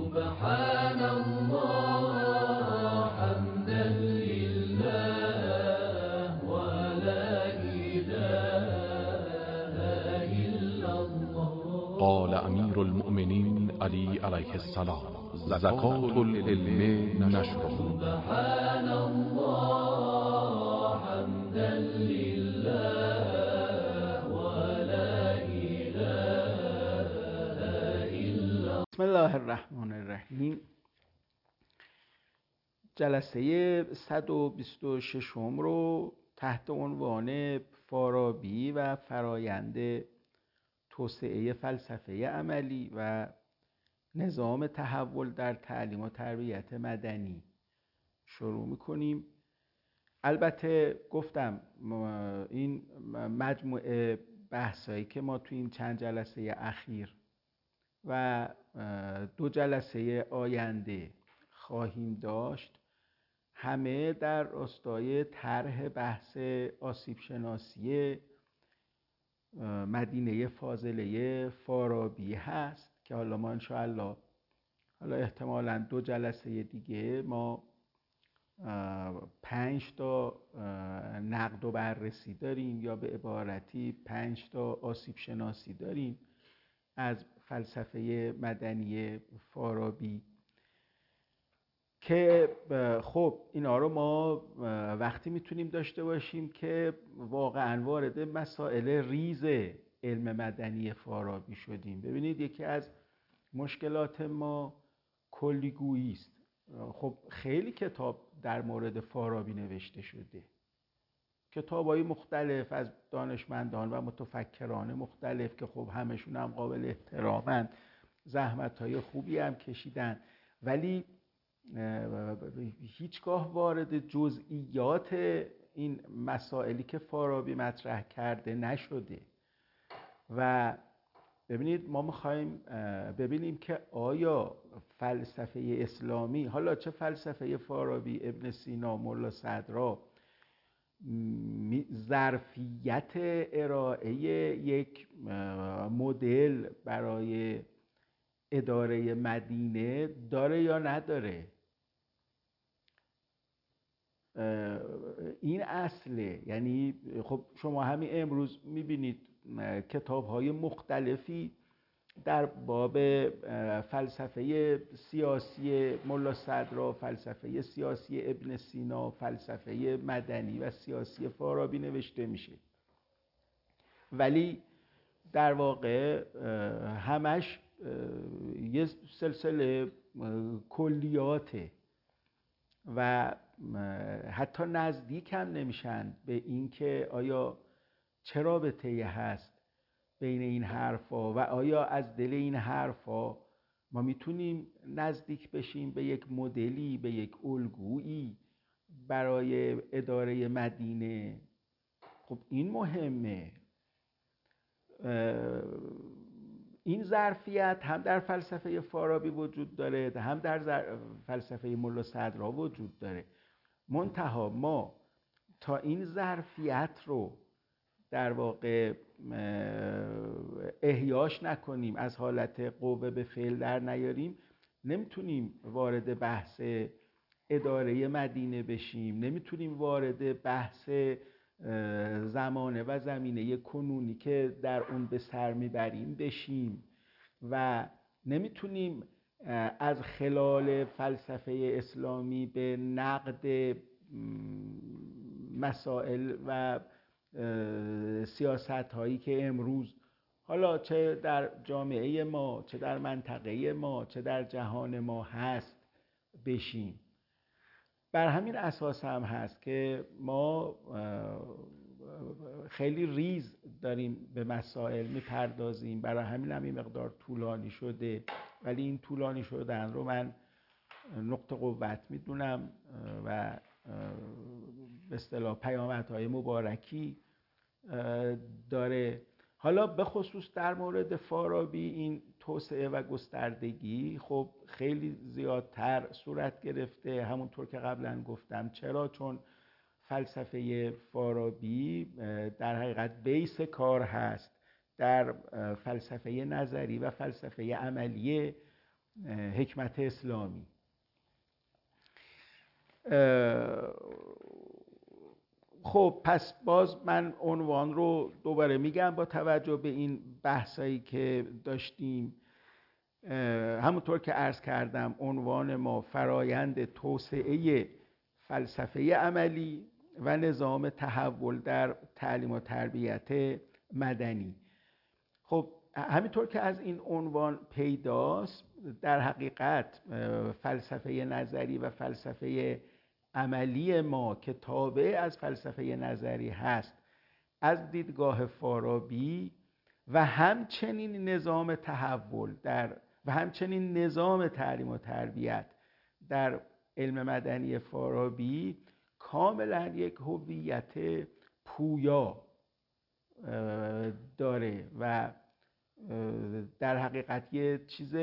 سبحان الله حمدا لله ولا إله إلا الله. قال امیر المؤمنین علی علیه السلام: زکات العلم نشره. سبحان الله حمدا لله ولا إله إلا. بسم الله الرحمن الرحیم. جلسه 126 رو تحت عنوان فارابی و فرایند توسعه فلسفه عملی و نظام تحول در تعلیم و تربیت مدنی شروع میکنیم. البته گفتم این مجموعه بحثایی که ما تو این چند جلسه اخیر و 2 جلسه آینده خواهیم داشت همه در راستای طرح بحث آسیب شناسی مدینه فاضله فارابی هست که حالا ما انشاءالله احتمالاً 2 جلسه دیگه ما 5 تا نقد و بررسی داریم، یا به عبارتی 5 تا آسیب شناسی داریم از فلسفه مدنی فارابی که خب اینا رو ما وقتی میتونیم داشته باشیم که واقعا وارد مسائل ریز علم مدنی فارابی شدیم. ببینید یکی از مشکلات ما کلیگویی است. خب خیلی کتاب در مورد فارابی نوشته شده، کتاب‌های مختلف از دانشمندان و متفکران مختلف که خب همشون هم قابل احترامند، زحمت‌های خوبی هم کشیدن، ولی هیچگاه وارد جزئیات این مسائلی که فارابی مطرح کرده نشده. و ببینید ما می‌خوایم ببینیم که آیا فلسفه اسلامی، حالا چه فلسفه فارابی، ابن سینا، ملا صدرا، ظرفیت ارائه یک مدل برای اداره مدینه داره یا نداره. این اصله. یعنی خب شما همین امروز میبینید کتاب‌های مختلفی در باب فلسفه سیاسی ملا صدرا، فلسفه سیاسی ابن سینا، فلسفه مدنی و سیاسی فارابی نوشته میشه، ولی در واقع همش یه سلسله کلیاته و حتی نزدیک هم نمیشن به این که آیا چه رابطه‌ای هست بین این حرفا و آیا از دل این حرفا ما میتونیم نزدیک بشیم به یک مدلی، به یک الگویی برای اداره مدینه. خب این مهمه. این ظرفیت هم در فلسفه فارابی وجود داره، هم در فلسفه ملا صدرا وجود داره. منتها ما تا این ظرفیت رو در واقع احیاش نکنیم، از حالت قوه به فعل در نیاریم، نمیتونیم وارد بحث اداره مدینه بشیم، نمیتونیم وارد بحث زمانه و زمینه کنونی که در اون به سر میبریم بشیم و نمیتونیم از خلال فلسفه اسلامی به نقد مسائل و سیاست هایی که امروز حالا چه در جامعه ما، چه در منطقه ما، چه در جهان ما هست بشیم. بر همین اساس هم هست که ما خیلی ریز داریم به مسائل میپردازیم. برای همین هم این مقدار طولانی شده، ولی این طولانی شدن رو من نقطه قوت میدونم و به اصطلاح پیامدهای مبارکی داره. حالا به خصوص در مورد فارابی این توسعه و گستردگی خب خیلی زیادتر صورت گرفته. همونطور که قبلا گفتم، چرا؟ چون فلسفه فارابی در حقیقت بیس کار هست در فلسفه نظری و فلسفه عملی حکمت اسلامی. خب پس باز من عنوان رو دوباره میگم با توجه به این بحثایی که داشتیم. همونطور که عرض کردم عنوان ما فرایند توسعه فلسفه عملی و نظام تحول در تعلیم و تربیت مدنی. خب همینطور که از این عنوان پیداست، در حقیقت فلسفه نظری و فلسفه عملی ما که تابع از فلسفه نظری هست از دیدگاه فارابی و همچنین نظام تحول و همچنین نظام تعلیم و تربیت در علم مدنی فارابی کاملا یک هویت پویا داره و در حقیقت یه چیز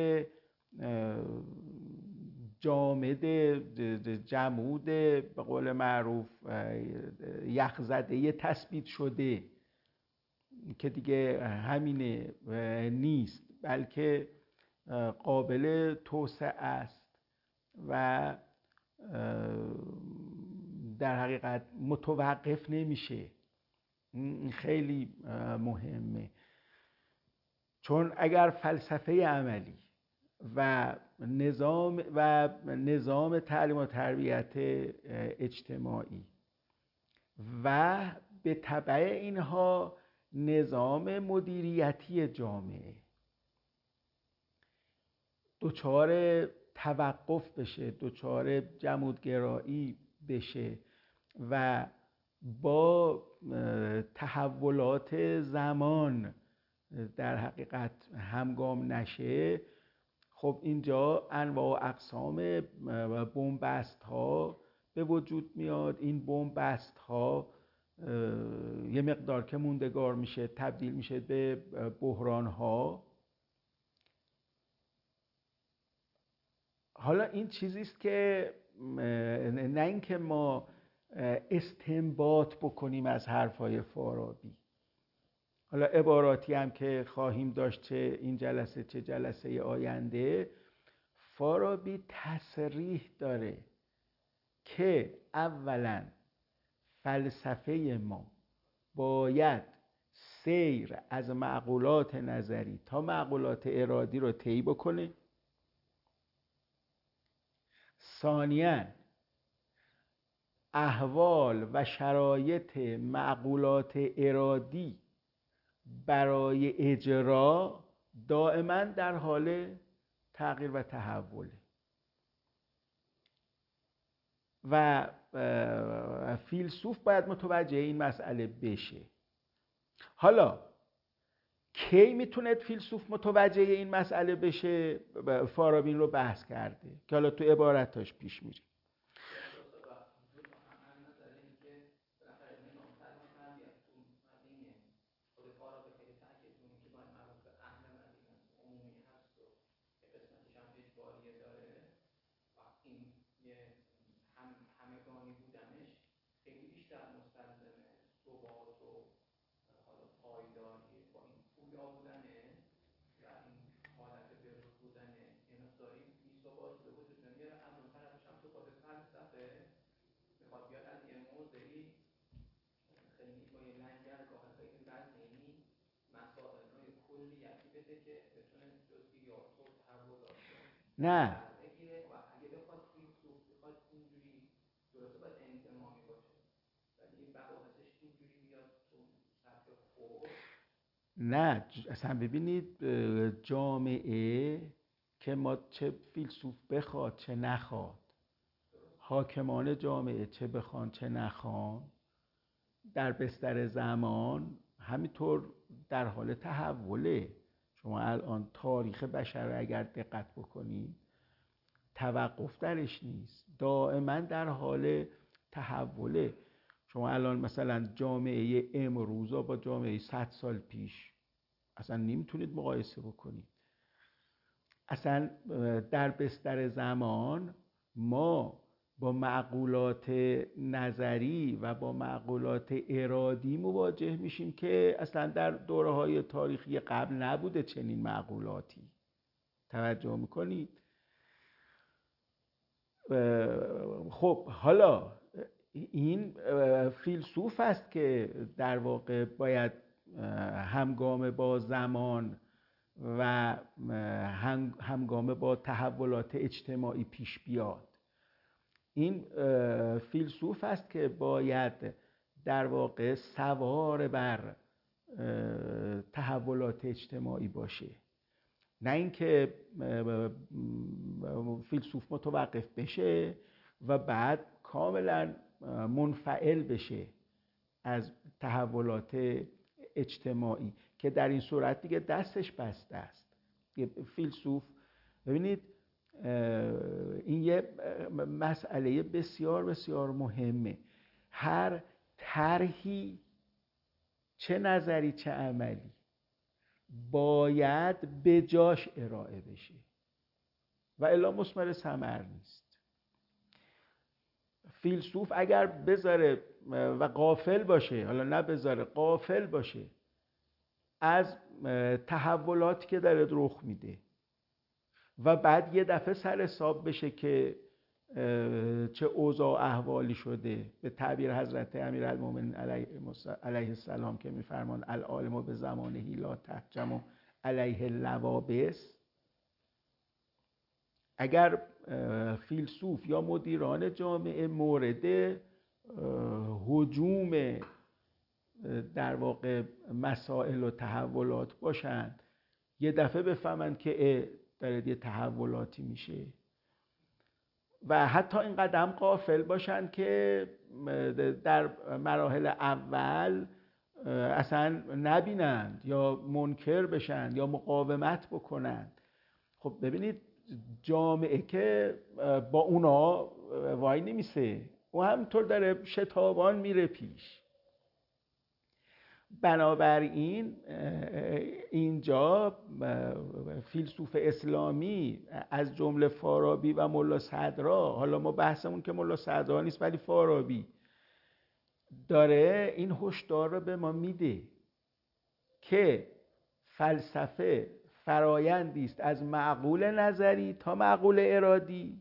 جامد جمود به قول معروف یخزده تثبیت شده که دیگه همینه نیست، بلکه قابل توسعه است و در حقیقت متوقف نمیشه. این خیلی مهمه، چون اگر فلسفه عملی و نظام تعلیم و تربیت اجتماعی و به تبع اینها نظام مدیریتی جامعه دچار توقف بشه، دچار جمودگرایی بشه و با تحولات زمان در حقیقت همگام نشه، خب اینجا انواع و اقسام بنبست ها به وجود میاد. این بنبست ها یه مقدار که موندگار میشه تبدیل میشه به بحران ها. حالا این چیزیست که نه اینکه ما استنباط بکنیم از حرفای فارابی، حالا عباراتی هم که خواهیم داشت چه این جلسه چه جلسه آینده، فارابی تصریح داره که اولا فلسفه ما باید سیر از معقولات نظری تا معقولات ارادی رو طی بکنه. ثانیاً احوال و شرایط معقولات ارادی برای اجرا دائما در حال تغییر و تحوله و فیلسوف باید متوجه این مسئله بشه. حالا کی میتونه فیلسوف متوجه این مسئله بشه؟ فارابی رو بحث کرده که حالا تو عبارتاش پیش میریم. نه نه اصلا ببینید، جامعه که ما چه فیلسوف بخواد چه نخواد، حاکمان جامعه چه بخوان چه نخوان، در بستر زمان همینطور در حال تحوله. شما الان تاریخ بشر اگر دقت بکنید توقف درش نیست، دائما در حال تحوله. شما الان مثلا جامعه امروز با جامعه 100 سال پیش اصلا نمیتونید مقایسه بکنید. اصلا در بستر زمان ما با معقولات نظری و با معقولات ارادی مواجه میشیم که اصلا در دوره‌های تاریخی قبل نبوده چنین معقولاتی. توجه میکنید؟ خب حالا این فیلسوف است که در واقع باید همگام با زمان و همگام با تحولات اجتماعی پیش بیاد. این فیلسوف است که باید در واقع سوار بر تحولات اجتماعی باشه، نه اینکه فیلسوف متوقف بشه و بعد کاملا منفعل بشه از تحولات اجتماعی، که در این صورت دیگه دستش بسته است. فیلسوف، ببینید این یه مسئله بسیار بسیار مهمه. هر طرحی، چه نظری چه عملی، باید به جاش ارائه بشه و الا مثمر ثمر نیست. فیلسوف اگر بذاره و غافل باشه، حالا نه بذاره، غافل باشه از تحولاتی که داره رخ میده و بعد یه دفعه سر حساب بشه که چه اوضاع احوالی شده، به تعبیر حضرت امیرالمومنین علیه السلام که میفرمان العالم به زمانه لا تهجم علیه اللوابس، اگر فیلسوف یا مدیران جامعه مورد هجوم در واقع مسائل و تحولات باشند، یه دفعه بفهمند که داره یه تحولاتی میشه و حتی این قدم غافل باشند که در مراحل اول اصلا نبینند یا منکر بشن یا مقاومت بکنند. خب ببینید جامعه که با اونا وای نمیسه، او همینطور داره شتابان میره پیش. بنابراین اینجا فیلسوف اسلامی از جمله فارابی و ملا صدرا، حالا ما بحثمون که ملا صدرا نیست ولی فارابی، داره این هشدار رو به ما میده که فلسفه فرایندی است از معقول نظری تا معقول ارادی.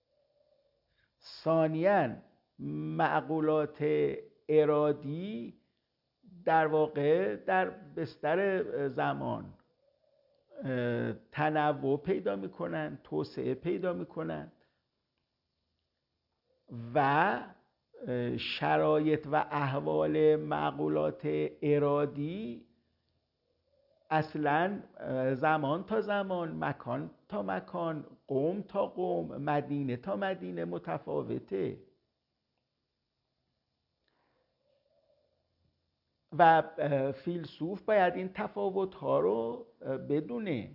ثانیاً معقولات ارادی در واقع در بستر زمان تنوع پیدا میکنن، توسعه پیدا میکنن و شرایط و احوال معقولات ارادی اصلا زمان تا زمان، مکان تا مکان، قوم تا قوم، مدینه تا مدینه متفاوته و فیلسوف باید این تفاوت‌ها رو بدونه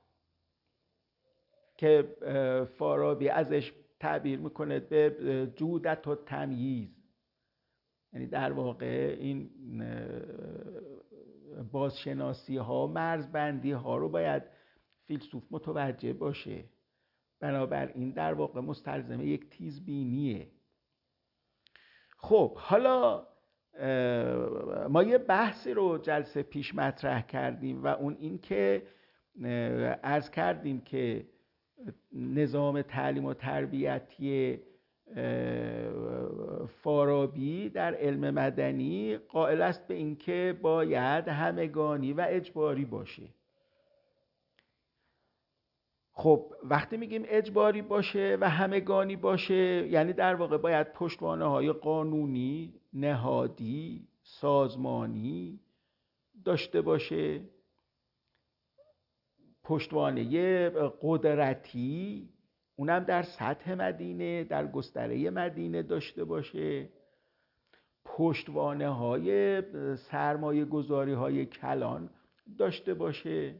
که فارابی ازش تعبیر میکنه به جودت و تمییز، یعنی در واقع این بازشناسی ها، مرزبندی ها رو باید فیلسوف متوجه باشه. بنابراین در واقع مستلزم یک تیزبینیه. خب حالا ما یه بحثی رو جلسه پیش مطرح کردیم و اون این که عرض کردیم که نظام تعلیم و تربیتی فارابی در علم مدنی قائل است به اینکه باید همگانی و اجباری باشه. خب وقتی میگیم اجباری باشه و همگانی باشه، یعنی در واقع باید پشتوانه‌های قانونی، نهادی، سازمانی داشته باشه، پشتوانه قدرتی اونم در سطح مدینه، در گستره مدینه داشته باشه، پشتوانه‌های سرمایه گذاری های کلان داشته باشه.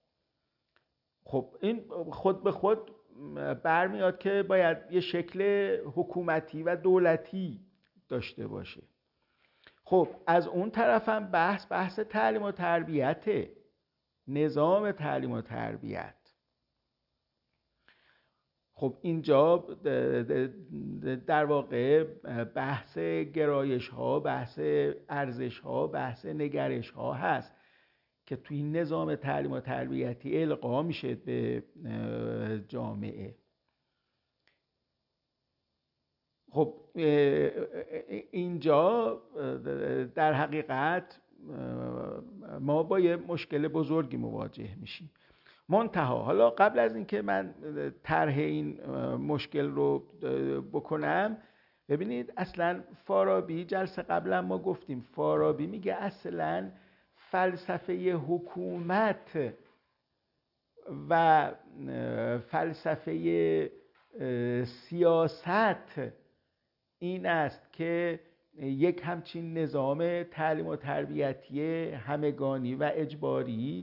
خب این خود به خود برمیاد که باید یه شکل حکومتی و دولتی داشته باشه. خب از اون طرف هم بحث تعلیم و تربیته، نظام تعلیم و تربیت. خب اینجا در واقع بحث گرایش ها، بحث ارزش ها، بحث نگرش ها هست که توی نظام تعلیم و تربیتی القا میشه به جامعه. خب اینجا در حقیقت ما با یه مشکل بزرگی مواجه میشیم. منتها حالا قبل از اینکه من طرح این مشکل رو بکنم، ببینید اصلا فارابی، جلسه قبلا ما گفتیم فارابی میگه اصلا فلسفه حکومت و فلسفه سیاست این است که یک همچین نظام تعلیم و تربیتی همگانی و اجباری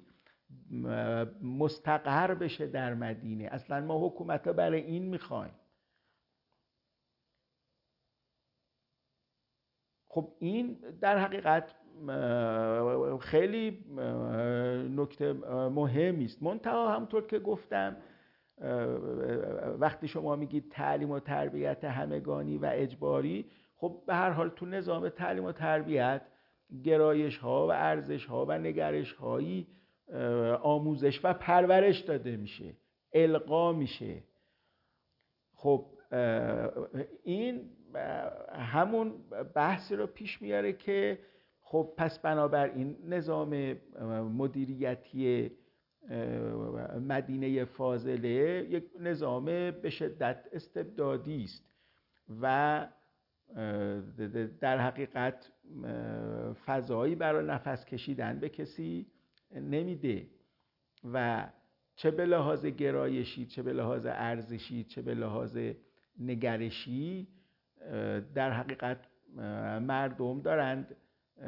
مستقر بشه در مدینه. اصلا ما حکومت ها برای این میخوایم. خب این در حقیقت خیلی نکته مهمی است. منتها همونطور که گفتم وقتی شما میگید تعلیم و تربیت همگانی و اجباری، خب به هر حال تو نظام تعلیم و تربیت گرایش ها و ارزش ها و نگرش هایی آموزش و پرورش داده میشه، القا میشه. خب این همون بحثی رو پیش میاره که خب پس بنابراین نظام مدیریتی مدینه فاضله یک نظام به شدت استبدادی است و در حقیقت فضایی برای نفس کشیدن به کسی نمیده و چه به لحاظ گرایشی، چه به لحاظ ارزشی، چه به لحاظ نگرشی در حقیقت مردم دارند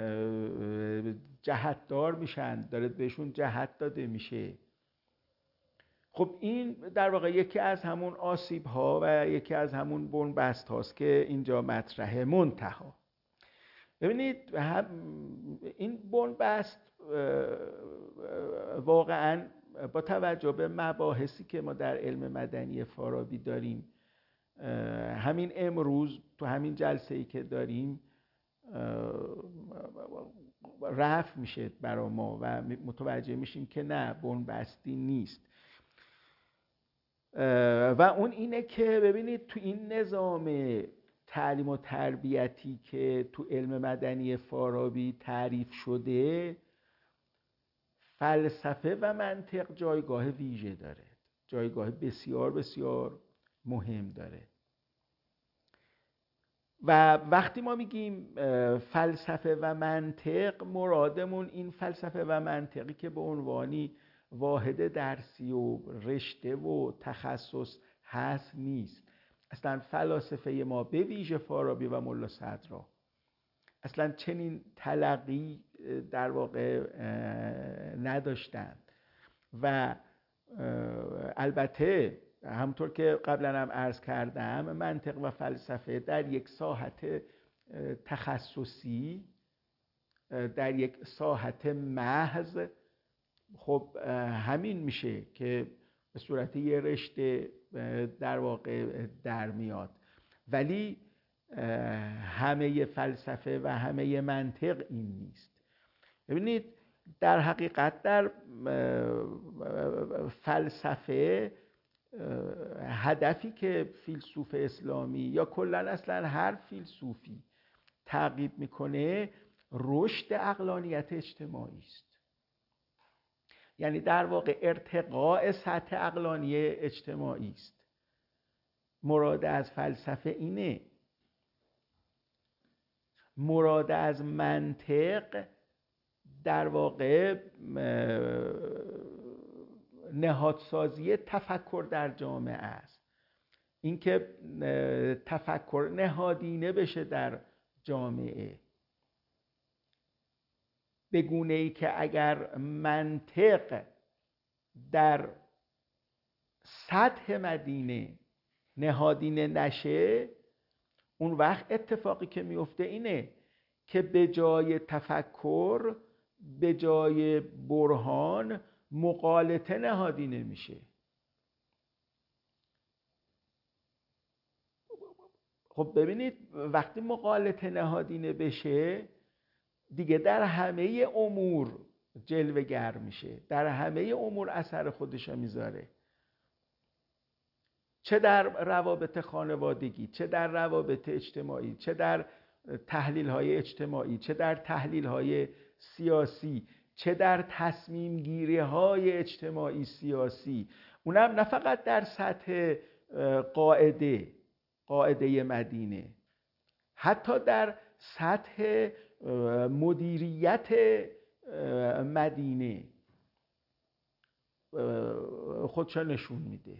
جهتدار میشن، داره بهشون جهت داده میشه. خب این در واقع یکی از همون آسیب ها و یکی از همون بنبست هاست که اینجا مطرحه. منتها ببینید این بنبست واقعا با توجه به مباحثی که ما در علم مدنی فارابی داریم، همین امروز تو همین جلسه‌ای که داریم رفع میشه برای ما و متوجه میشیم که نه، بنبستی نیست. و اون اینه که ببینید تو این نظام تعلیم و تربیتی که تو علم مدنی فارابی تعریف شده، فلسفه و منطق جایگاه ویژه داره، جایگاه بسیار بسیار مهم داره. و وقتی ما میگیم فلسفه و منطق، مرادمون این فلسفه و منطقی که به عنوانی واحد درسی و رشته و تخصص هست نیست. اصلا فلاسفه ما به ویژه فارابی و ملا صدرا اصلا چنین تلقی در واقع نداشتند و البته همونطور که قبلا هم عرض کردم منطق و فلسفه در یک ساحت تخصصی، در یک ساحت محض، خب همین میشه که به صورت یه رشته در واقع در میاد. ولی همه فلسفه و همه منطق این نیست. ببینید در حقیقت در فلسفه هدفی که فیلسوف اسلامی یا کلاً اصلا هر فیلسوفی تعقیب میکنه رشد عقلانیت اجتماعی است. یعنی در واقع ارتقاء سطح عقلانی اجتماعی است. مراد از فلسفه اینه. مراد از منطق در واقع نهادسازی تفکر در جامعه است. اینکه تفکر نهادینه بشه در جامعه، به گونه‌ای که اگر منطق در سطح مدینه نهادینه نشه، اون وقت اتفاقی که میفته اینه که به جای تفکر، به جای برهان، مغالطه نهادینه میشه. خب ببینید وقتی مغالطه نهادینه بشه دیگه در همه امور جلوه‌گر میشه، در همه امور اثر خودش میذاره. چه در روابط خانوادگی، چه در روابط اجتماعی، چه در تحلیل‌های اجتماعی، چه در تحلیل‌های سیاسی، چه در تصمیم گیری‌های اجتماعی سیاسی، اونم نه فقط در سطح قاعده مدینه، حتی در سطح مدیریت مدینه خودشو نشون میده.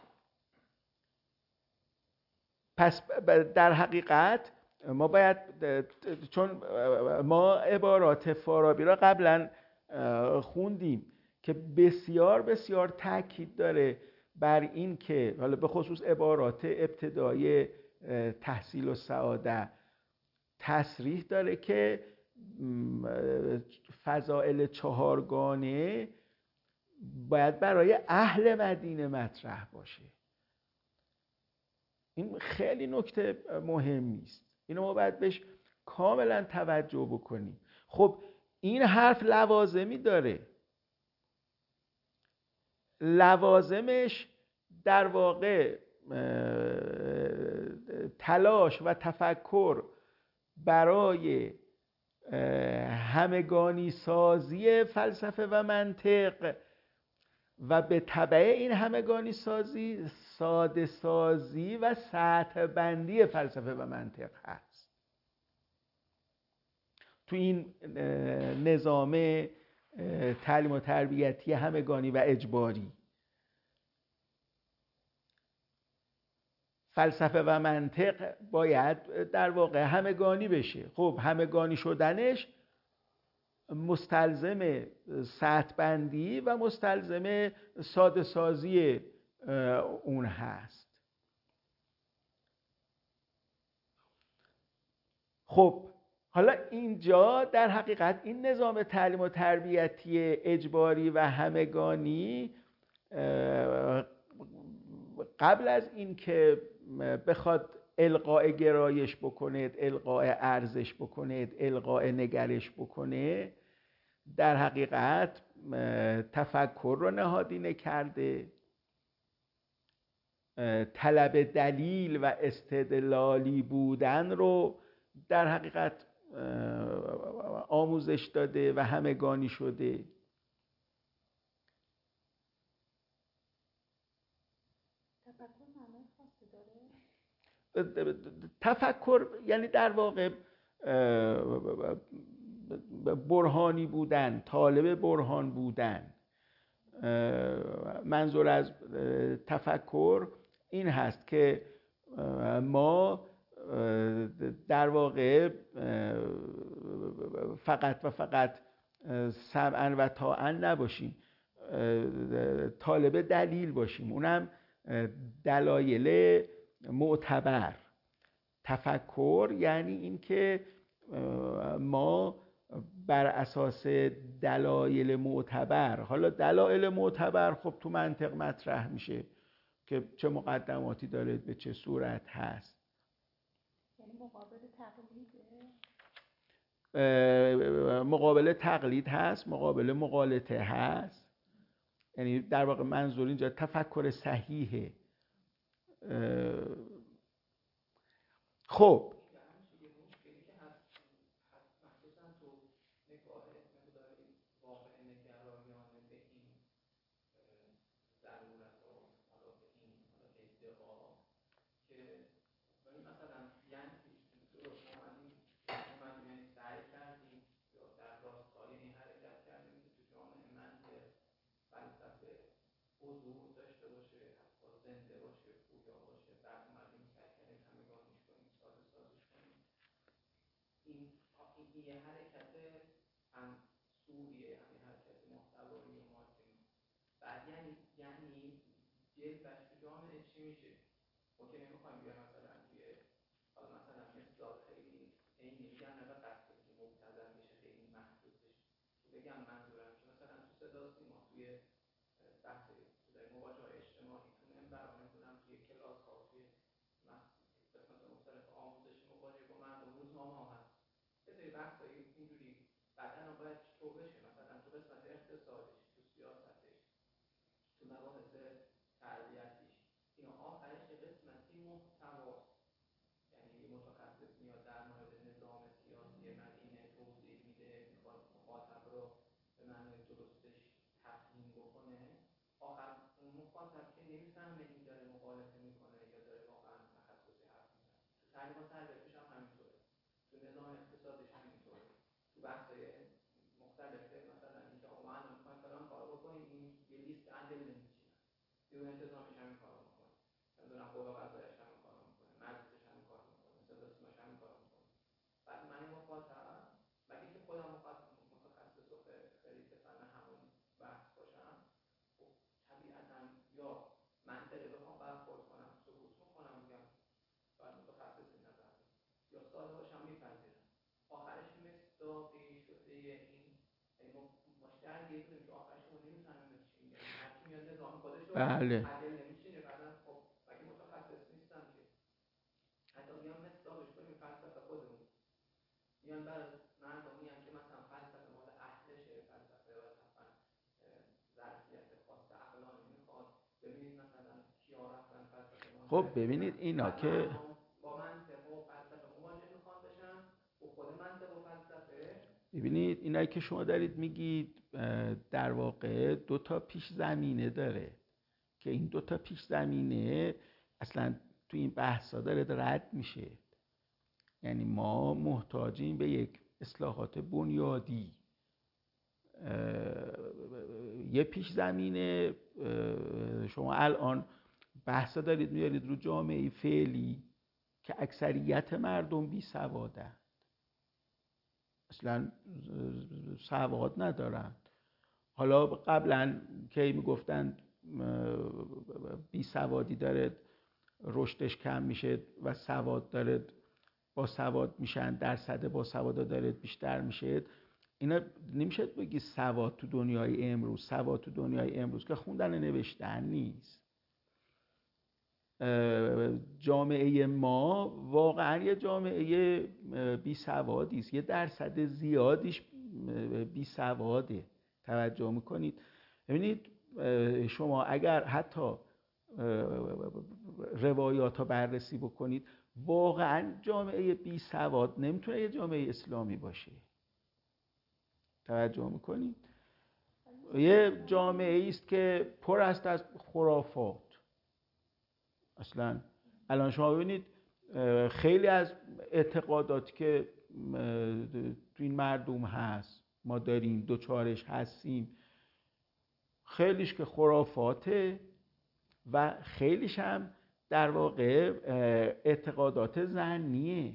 پس در حقیقت ما باید، چون ما عبارات فارابی را قبلا خوندیم که بسیار بسیار تاکید داره بر این که، حالا به خصوص عبارات ابتدای تحصیل و سعاده، تصریح داره که فضائل چهارگانه باید برای اهل مدینه مطرح باشه. این خیلی نکته مهمی است، اینو ما باید بهش کاملا توجه بکنیم. خب این حرف لوازمی داره، لوازمش در واقع تلاش و تفکر برای همگانی سازی فلسفه و منطق و به تبع این همگانی سازی ساده سازی و سطح بندی فلسفه و منطق هست. تو این نظام تعلیم و تربیتی همگانی و اجباری فلسفه و منطق باید در واقع همگانی بشه. خب همگانی شدنش مستلزم سطح بندی و مستلزم ساده سازی اون هست. خب حالا اینجا در حقیقت این نظام تعلیم و تربیتی اجباری و همگانی قبل از این که بخواد القاء گرایش بکنه، القاء ارزش بکنه، القاء نگرش بکنه، در حقیقت تفکر رو نهادینه کرده، طلب دلیل و استدلالی بودن رو در حقیقت آموزش داده و همگانی شده. تفکر یعنی در واقع برهانی بودن، طالب برهان بودن. منظور از تفکر این هست که ما در واقع فقط و فقط سمعاً و طاعاً نباشیم، طالب دلیل باشیم، اونم دلایل معتبر. تفکر یعنی این که ما بر اساس دلایل معتبر، حالا دلایل معتبر خب تو منطق مطرح میشه که چه مقدماتی داره، به چه صورت هست. یعنی مقابل تقلیده؟ مقابل تقلید هست، مقابل مغالطه هست. یعنی در واقع منظور اینجا تفکر صحیحه. خب یه حرکت هم سوریه، همین حرکت محتوایی و مارکتینگ. بعد یعنی جلوش تو جامعه چی میشه؟ ما که نمیخوایم بیا مثلا توی حالا مثلا مثال خیلی عینی میگم، نه قصد که مبتذل بشه، خیلی محدود بشه. بگم منظورم که مثلا تو صدا سیما، توی بحث مواجهه اجتماعی، تو منبر، نمیدونم توی کلاس ها، توی قسمت مختلف آموزش مواجهه با مردم، روزنامه ها هست. یه بحثایی اینجوری بعداً باید چطور بشه، مثلا تو قسمت اقتصادش، تو سیاستش، تو مباحث تربیتیش، اینا آخرش تعلیم و تربیتش هم همینطوره، تو نظام اقتصادش همینطوره، تو بحث‌های مختلفه، مثلا اینکه ما الان می‌خوایم فلان کار بکنیم، این یه لیست ادله می‌چینه، دیو انتظامیش همین کارو می‌کنه، نمی‌دونم قوه قضاییش همین کارو می‌کنه، مجلسش همین کارو می‌کنه، صداش همین کارو می‌کنه. بعد من مخاطب مگه که خودم متخصص و خیلی به فن همون بحث باشم، خب طبیعتاً یا منطقی بخوام برخورد کنم، سکوت می‌کنم، میگم باید متخصص این نظر یا ساده باشم میپذیرم. آخرش مصداقی شده این مشتر یه کنیم که آخرش ما نمیفهمیم چی میگه، هرکی میاد نظام خودش رو عدل نمیچینه، بعدا خب مگه متخصص نیستم که حتی میان مصداقش کنیم فلسفه خودمون، میان بر مردمی هم که مثلا فلسفه مال اهلشه، فلسفه و مثلا ظرفیت خاص عقلانی میخواد، ببینید مثلا کیا رفتن فلسفه مال. خب ببینید اینا که ببینید اینایی که شما دارید میگید در واقع دو تا پیش زمینه داره که این دو تا پیش زمینه اصلا تو این بحثا داره رد میشه. یعنی ما محتاجیم به یک اصلاحات بنیادی. یه پیش زمینه شما الان بحثا دارید میارید رو جامعه فعلی که اکثریت مردم بی سوادن، اصلا سواد ندارن. حالا قبلا که میگفتن بی سوادی داره رشدش کم میشه و سواد داره با سواد میشن، درصد با سوادا داره بیشتر میشه، اینا نمیشه بگی سواد تو دنیای امروز. سواد تو دنیای امروز که خوندن و نوشتن نیست. جامعه ما واقعا یه جامعه بی سوادی است، یه درصد زیادیش بی سواده. توجه میکنید؟ ببینید شما اگر حتی روایات ها بررسی بکنید، واقعا جامعه بی سواد نمیتونه یه جامعه اسلامی باشه. توجه میکنید؟ یه جامعه است که پر است از خرافات. اصلا الان شما ببینید خیلی از اعتقاداتی که تو این مردم هست، ما داریم دوچارش هستیم، خیلیش که خرافاته و خیلیش هم در واقع اعتقادات ظنیه.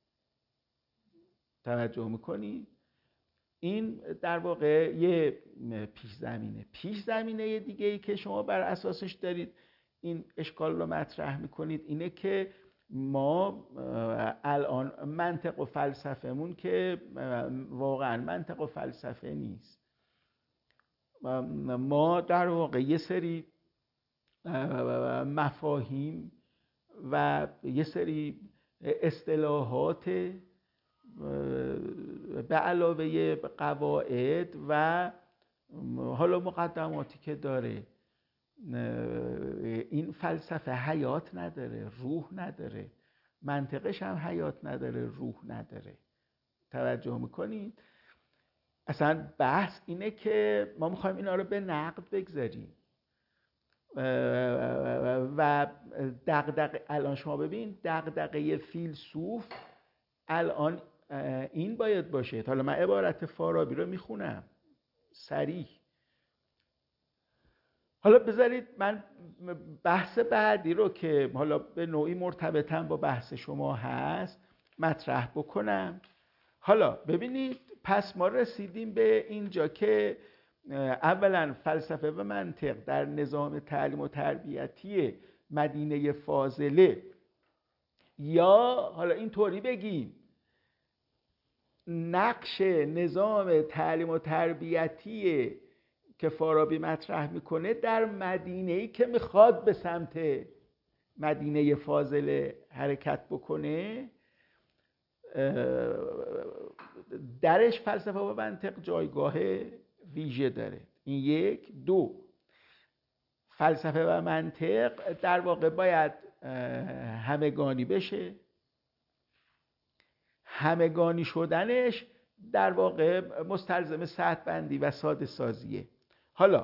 توجه میکنی؟ این در واقع یه پیش زمینه دیگه ای که شما بر اساسش دارید این اشکال رو مطرح میکنید اینه که ما الان منطق و فلسفهمون که واقعا منطق و فلسفه نیست. ما در واقع یه سری مفاهیم و یه سری اصطلاحات به علاوه قواعد و حالا مقدماتی که داره، این فلسفه حیات نداره، روح نداره، منطقش هم حیات نداره، روح نداره. توجه میکنید؟ اصلا بحث اینه که ما میخوایم اینا رو به نقد بگذاریم و دغدغه الان شما ببین دغدغه فیلسوف الان این باید باشه. حالا من عبارت فارابی رو میخونم صریح. حالا بذارید من بحث بعدی رو که حالا به نوعی مرتبطاً با بحث شما هست مطرح بکنم. حالا ببینید پس ما رسیدیم به اینجا که اولا فلسفه و منطق در نظام تعلیم و تربیتی مدینه فاضله، یا حالا اینطوری بگیم نقش نظام تعلیم و تربیتی که فارابی مطرح میکنه در مدینه‌ای که میخواد به سمت مدینه فاضله حرکت بکنه، درش فلسفه و منطق جایگاه ویژه داره. این یک. دو، فلسفه و منطق در واقع باید همگانی بشه. همگانی شدنش در واقع مستلزم سطح بندی و ساده سازیه. حالا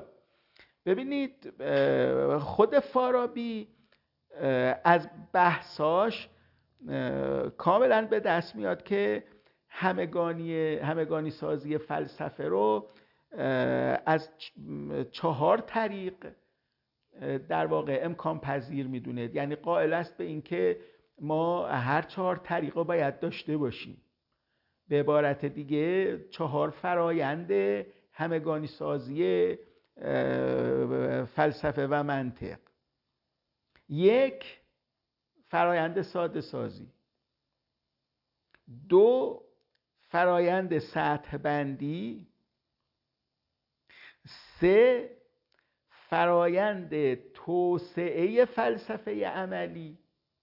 ببینید خود فارابی از بحثاش کاملا به دست میاد که همگانی سازی فلسفه رو از 4 طریق در واقع امکان پذیر میدونه. یعنی قائل است به اینکه ما هر 4 طریق رو باید داشته باشیم. به عبارت دیگه 4 فرایند همگانی سازی فلسفه و منطق. 1 فرایند ساده سازی، 2 فرایند سطح بندی، 3 فرایند توسعه فلسفه عملی،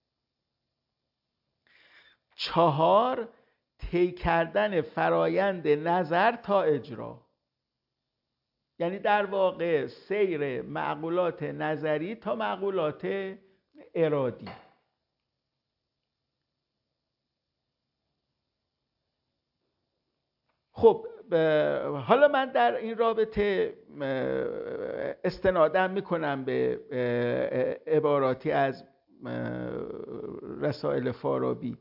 4 طی کردن فرایند نظر تا اجرا. یعنی در واقع سیر معقولات نظری تا معقولات ارادی. خب حالا من در این رابطه استنادم میکنم به عباراتی از رسائل فارابی.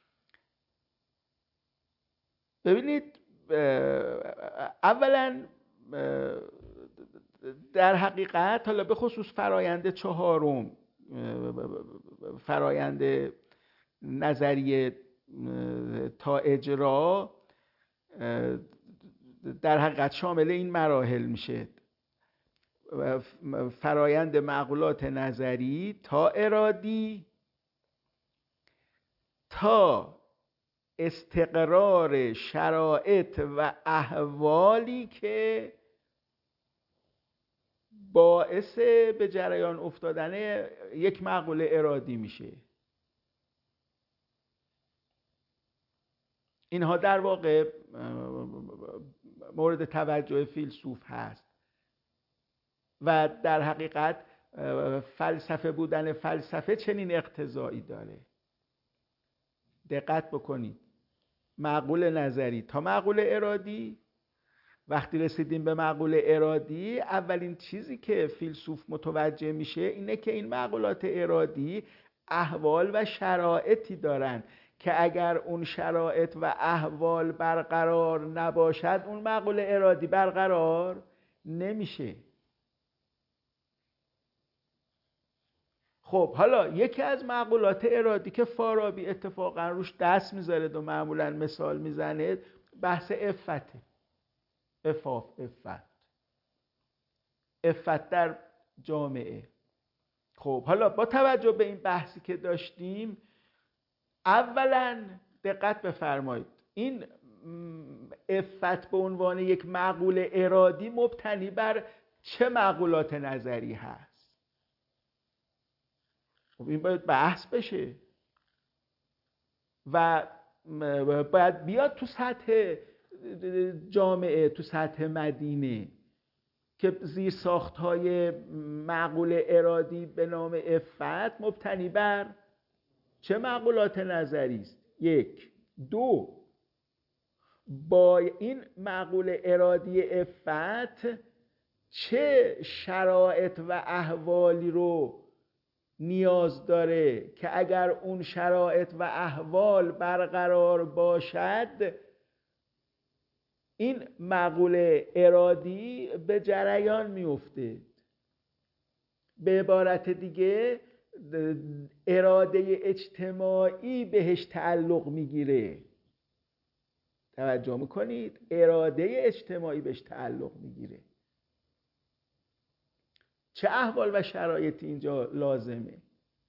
ببینید، اولا در حقیقت حالا به خصوص فرایند 4م، فرایند نظریه تا اجرا، در حقیقت شامل این مراحل میشه: فرایند معقولات نظری تا ارادی، تا استقرار شرایط و احوالی که باعث به جریان افتادن یک معقوله ارادی میشه. اینها در واقع مورد توجه فیلسوف هست و در حقیقت فلسفه بودن فلسفه چنین اقتضایی داره. دقت بکنید، معقول نظری تا معقول ارادی. وقتی رسیدیم به معقول ارادی، اولین چیزی که فیلسوف متوجه میشه اینه که این معقولات ارادی احوال و شرایطی دارن که اگر اون شرایط و احوال برقرار نباشد، اون معقول ارادی برقرار نمیشه. خب حالا یکی از معقولات ارادی که فارابی اتفاقا روش دست میذاره و معمولا مثال میزنه، بحث عفته. عفت در جامعه. خب حالا با توجه به این بحثی که داشتیم، اولا دقت بفرمایید، این عفت به عنوان یک معقول ارادی مبتنی بر چه معقولات نظری هست؟ خب این باید بحث بشه و باید بیاد تو سطح جامعه، تو سطح مدینه، که زیرساخت‌های معقول ارادی به نام عفت مبتنی بر چه معقولات نظری است؟ 1. 2. با این معقول ارادی عفت چه شرایط و احوالی رو نیاز داره که اگر اون شرایط و احوال برقرار باشد، این معقول ارادی به جریان میفته. به عبارت دیگه اراده اجتماعی بهش تعلق میگیره. توجه میکنید؟ اراده اجتماعی بهش تعلق میگیره. چه احوال و شرایطی اینجا لازمه؟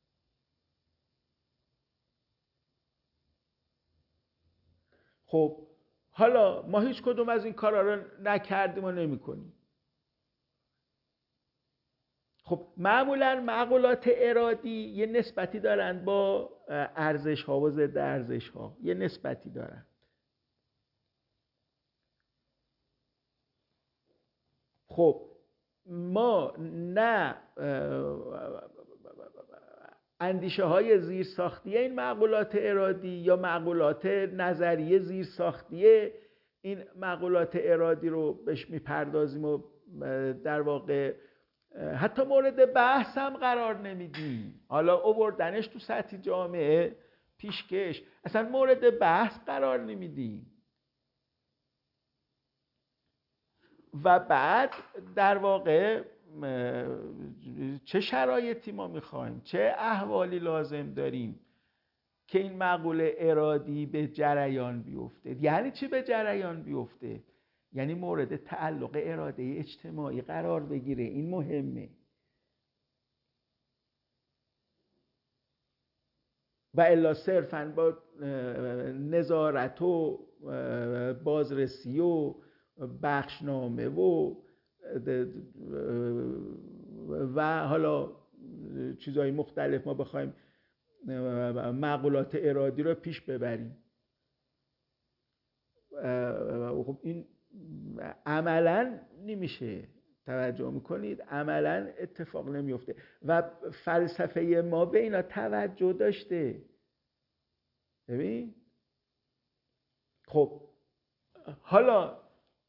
خب حالا ما هیچ کدوم از این کارا رو نکردیم و نمی‌کنیم. خب معمولا معقولات ارادی یه نسبتی دارن با ارزش‌ها و ضد ارزش‌ها، یه نسبتی دارن. خب ما نه اندیشه های زیرساختی این معقولات ارادی یا معقولات نظریه زیرساختی این معقولات ارادی رو بهش میپردازیم و در واقع حتی مورد بحث هم قرار نمیدیم. حالا آوردنش تو سطح جامعه پیشکش، اصلا مورد بحث قرار نمیدیم. و بعد در واقع چه شرایطی ما میخوایم، چه احوالی لازم داریم که این مقوله ارادی به جریان بیفته. یعنی چی به جریان بیفته؟ یعنی مورد تعلق اراده اجتماعی قرار بگیره. این مهمه. و الا صرفاً با نظارت و بازرسی و بخشنامه و حالا چیزهای مختلف ما بخوایم مقولات ارادی رو پیش ببریم. خب این عملاً نمیشه. توجه میکنید؟ عملاً اتفاق نمیفته. و فلسفه ما به اینا توجه داشته. ببین خب حالا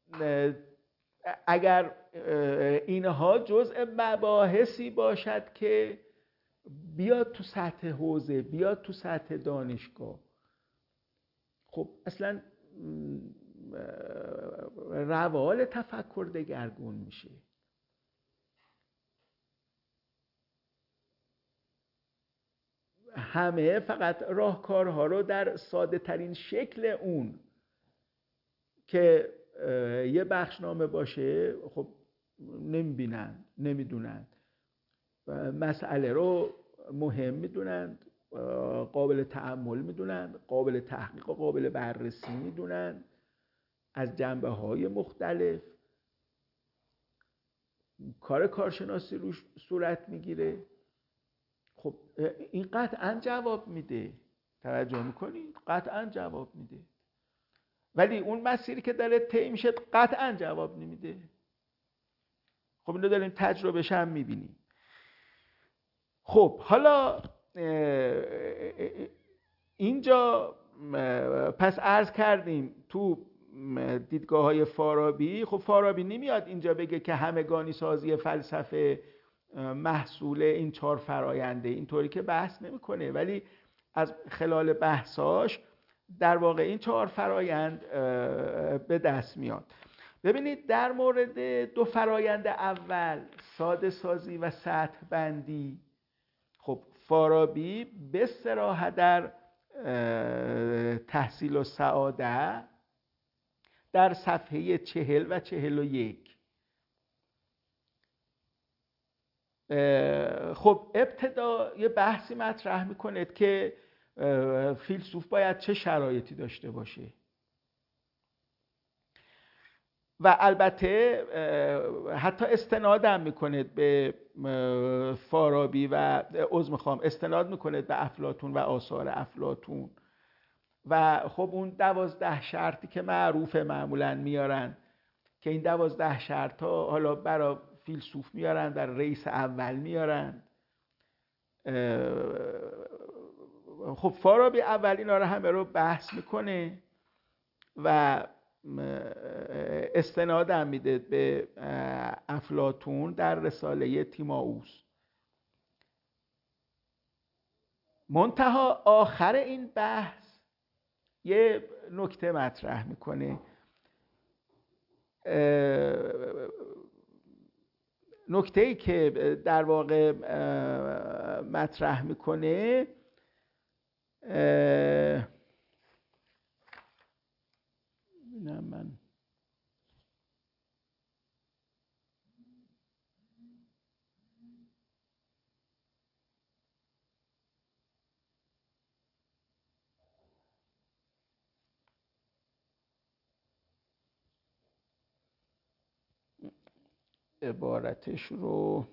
اگر اینها جزء مباحثی باشد که بیاد تو سطح حوزه، بیاد تو سطح دانشگاه، خب اصلا روال تفکر دگرگون میشه. همه فقط راهکارها رو در ساده ترین شکل اون که یه بخشنامه باشه خب نمیبینن، نمیدونن، مسئله رو مهم میدونن، قابل تأمل میدونن، قابل تحقیق و قابل بررسی میدونن از جنبه‌های مختلف. کار کارشناسی روش صورت میگیره. خب این قطعاً جواب میده. توجه میکنید؟ قطعاً جواب میده. ولی اون مسیری که داره طی میشه قطعاً جواب نمیده. خب اینو داریم تجربهش هم میبینیم. خب حالا اینجا پس عرض کردیم تو دیدگاه‌های فارابی، خب فارابی نمیاد اینجا بگه که همگانی سازی فلسفه محصول این 4 فراینده، اینطوری که بحث نمیکنه، ولی از خلال بحثاش در واقع این 4 فرایند به دست میاد. ببینید در مورد 2 فرایند اول، ساده سازی و سطح بندی، خب فارابی به صراحت در تحصیل و سعاده در صفحه 40 و 41 خب ابتدا یه بحثی مطرح میکنه که فیلسوف باید چه شرایطی داشته باشه و البته حتی استنادم میکنه به فارابی و استناد میکنه به افلاطون و آثار افلاطون و خب اون 12 شرطی که معمولا میارن که این 12 شرط ها حالا برای فیلسوف میارن، در رئیس اول میارن. خب فارابی اول اینا رو همه رو بحث میکنه و استنادم میده به افلاطون در رساله تیمائوس. منتها آخر این بحث یه نکته مطرح میکنه. نکته‌ای که در واقع مطرح میکنه ببینم من عبارتش رو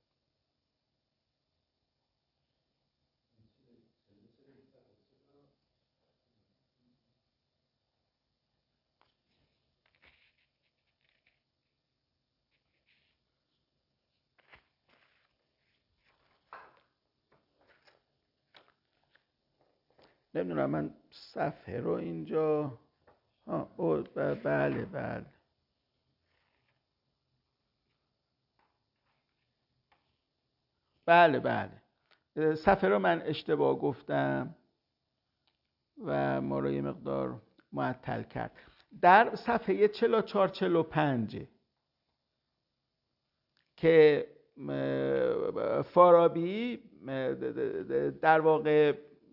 نمیدونم، من صفحه رو اینجا بله صفحه رو من اشتباه گفتم. و ما رو یه مقدار معطل کرد. در صفحه 44-45 که فارابی در واقع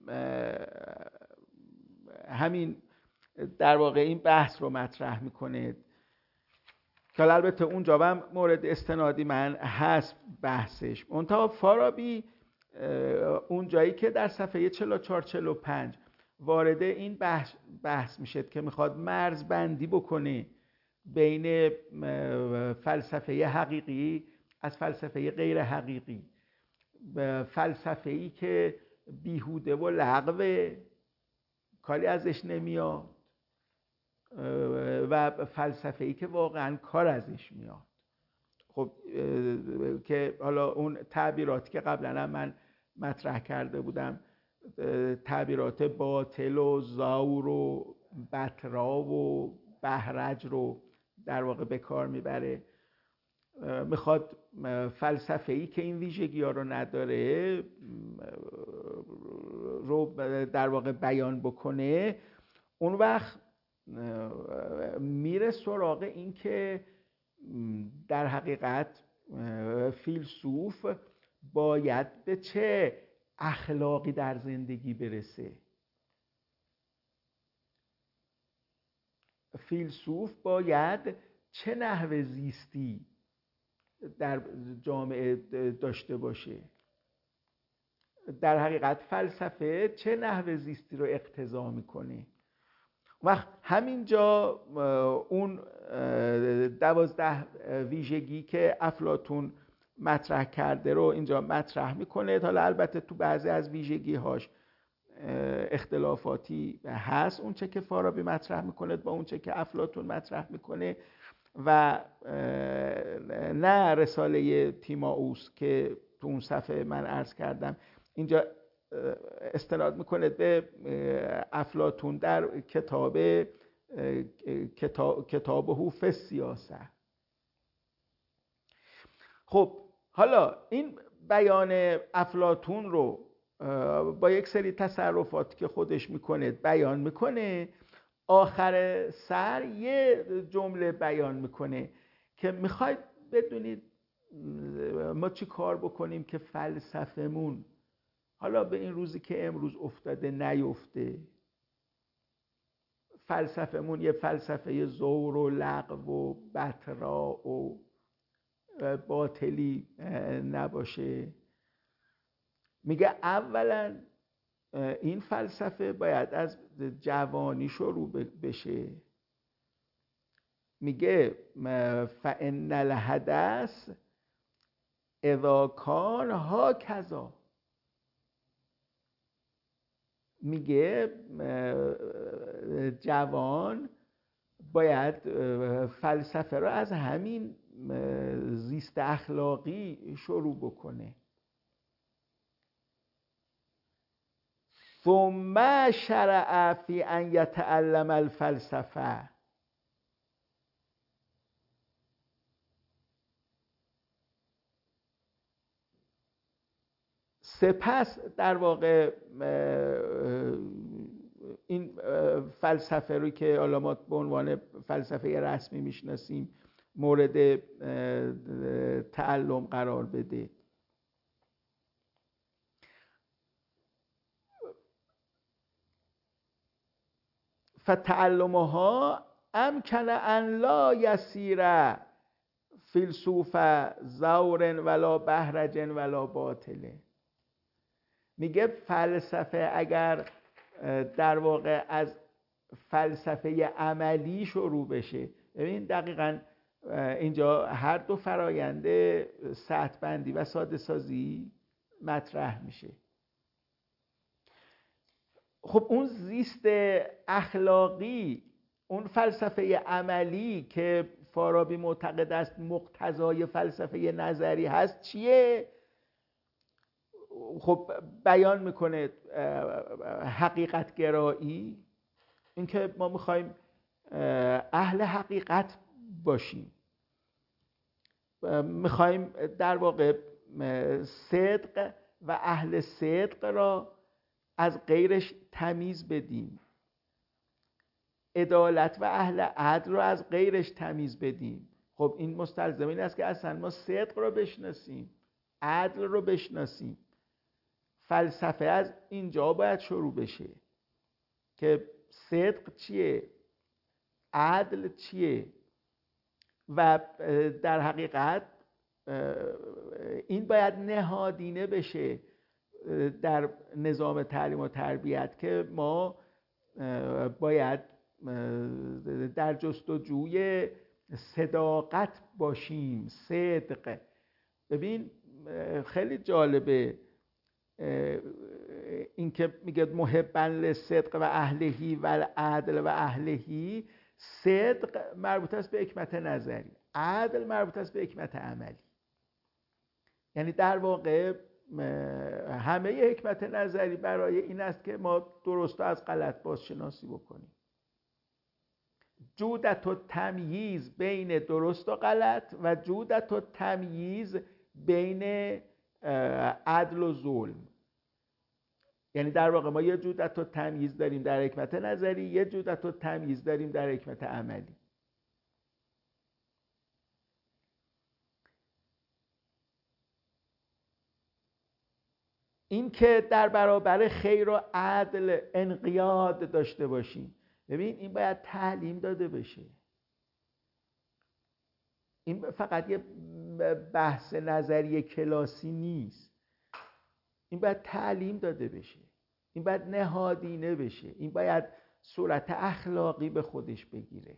این بحث رو مطرح میکنه که البته اونجا هم مورد استنادی من هست بحثش. منتها فارابی اون جایی که در صفحه 44-45 وارد این بحث میشه که میخواد مرزبندی بکنه بین فلسفه حقیقی از فلسفه غیر حقیقی، فلسفه‌ای که بیهوده و لغوه، کاری ازش نمیاد، و فلسفه‌ای که واقعا کار ازش میاد. خب که حالا اون تعبیراتی که قبلا من مطرح کرده بودم، تعبیرات باطل و زاور و بترا و بهرج رو در واقع به کار میبره. میخواد فلسفه‌ای که این ویژگی‌ها رو نداره رو در واقع بیان بکنه. اون وقت میره سراغ این که در حقیقت فیلسوف باید به چه اخلاقی در زندگی برسه. فیلسوف باید چه نحو زیستی در جامعه داشته باشه. در حقیقت فلسفه چه نحو زیستی رو اقتضا میکنه. وقت همینجا اون 12 ویژگی که افلاطون مطرح کرده رو اینجا مطرح میکنه. حالا البته تو بعضی از ویژگی هاش اختلافاتی هست، اون چه که فارابی مطرح میکنه با اون چه که افلاطون مطرح میکنه، و نه رساله تیمائوس که تو اون صفحه من عرض کردم اینجا استناد میکنه به افلاطون در کتابه فی السیاسه. خب حالا این بیان افلاطون رو با یک سری تصرفات که خودش میکنه بیان میکنه. آخر سر یه جمله بیان میکنه که میخواید بدونید ما چی کار بکنیم که فلسفمون حالا به این روزی که امروز افتاده نیفته. فلسفمون یه فلسفه زور و لغو و بترا و باطلی نباشه. میگه اولا این فلسفه باید از جوانی شروع بشه. میگه فإن الحدث اذا کان هکذا. میگه جوان باید فلسفه رو از همین زیست اخلاقی شروع بکنه. ثم شرع فی ان یتعلم الفلسفه. سپس در واقع این فلسفه رو که حالا ما به عنوان فلسفه رسمی میشناسیم مورد تعلم قرار بده. فتعلمها امکن ان لا یسیر فیلسوف زور ولا بهرج ولا باطله. میگه فلسفه اگر در واقع از فلسفه عملی شروع بشه، ببین دقیقاً اینجا هر دو فراینده سطح بندی و ساده سازی مطرح میشه. خب اون زیست اخلاقی، اون فلسفه عملی که فارابی معتقد است مقتضای فلسفه نظری هست چیه؟ خب بیان میکنه حقیقت گرایی، اینکه ما میخوایم اهل حقیقت باشیم، میخوایم در واقع صدق و اهل صدق را از غیرش تمیز بدیم، عدالت و اهل عدل رو از غیرش تمیز بدیم. خب این مستلزم این است که اصلا ما صدق رو بشناسیم، عدل رو بشناسیم. فلسفه از اینجا باید شروع بشه که صدق چیه، عدل چیه. و در حقیقت این باید نهادینه بشه در نظام تعلیم و تربیت که ما باید در جستجوی صداقت باشیم، صدق. ببین خیلی جالبه این که میگه محبا للصدق و اهلهی و العدل و اهلهی. صدق مربوط است به حکمت نظری، عدل مربوط است به حکمت عملی. یعنی در واقع همه حکمت نظری برای این است که ما درست و از غلط بازشناسی بکنیم. جودت و تمییز بین درست و غلط و جودت و تمییز بین عدل و ظلم. یعنی در واقع ما یه جودت و تمییز داریم در حکمت نظری، یه جودت و تمییز داریم در حکمت عملی. این که در برابر خیر و عدل انقیاد داشته باشیم. ببین این باید تعلیم داده بشه. این فقط یه بحث نظری کلاسی نیست، این باید تعلیم داده بشه، این باید نهادینه بشه، این باید صورت اخلاقی به خودش بگیره.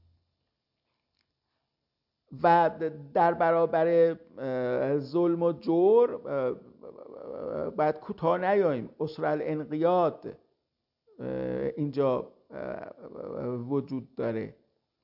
و در برابر ظلم و جور باید کوتاه نیاییم. اصول الانقیاد اینجا وجود داره.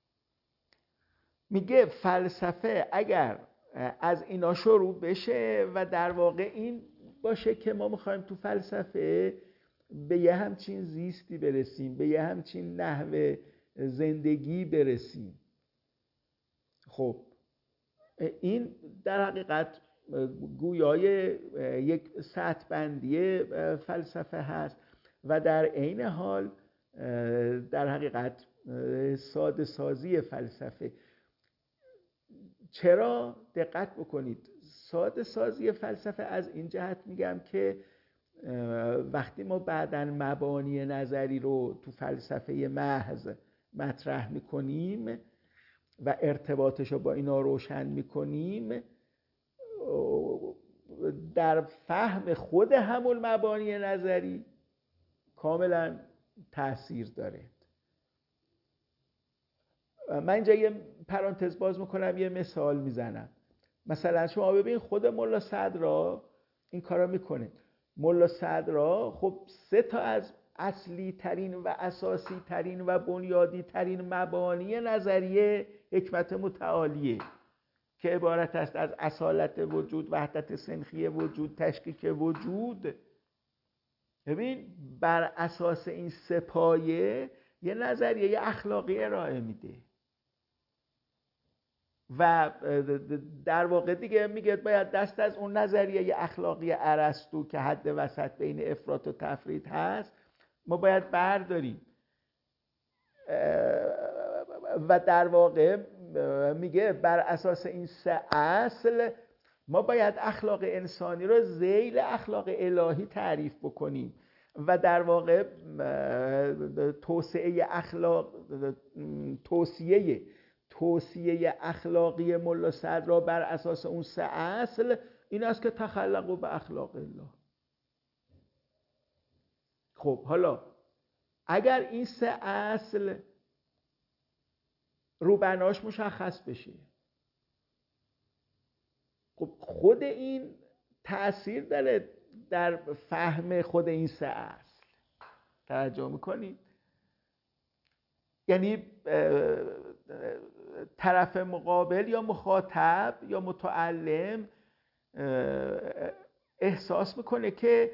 میگه فلسفه اگر از اینا شروع بشه و در واقع این باشه که ما میخوایم تو فلسفه به یه همچین زیستی برسیم، به یه همچین نحو زندگی برسیم، خب این در حقیقت گویای یک سطح بندی فلسفه هست و در عین حال در حقیقت ساده سازی فلسفه. چرا؟ دقت بکنید، ساده سازی فلسفه از این جهت میگم که وقتی ما بعداً مبانی نظری رو تو فلسفه محض مطرح میکنیم و ارتباطش رو با اینا روشن میکنیم، در فهم خود همون مبانی نظری کاملا تأثیر داره. من اینجا یه پرانتز باز میکنم، یه مثال میزنم. مثلا شما ببین خود ملا صدرا این کارا میکنه. ملا صدرا خب 3 تا از اصلی ترین و اساسی ترین و بنیادی ترین مبانی نظریه حکمت متعالیه که عبارت است از اصالت وجود، وحدت سنخی وجود، تشکیک وجود. ببین بر اساس این 3 پایه یه نظریه اخلاقی ارائه میده و در واقع دیگه میگه باید دست از اون نظریه اخلاقی ارسطو که حد وسط بین افراط و تفرید هست ما باید برداریم و در واقع میگه بر اساس این 3 اصل ما باید اخلاق انسانی رو ذیل اخلاق الهی تعریف بکنیم و در واقع توصیه اخلاقی ملا صدرا بر اساس اون 3 اصل این است که تخلقوا به اخلاق الله. خب حالا اگر این 3 اصل روبناش مشخص بشه، خب خود این تأثیر داره در فهم خود این 3 اصل. توجه میکنید؟ یعنی طرف مقابل یا مخاطب یا متعلم احساس میکنه که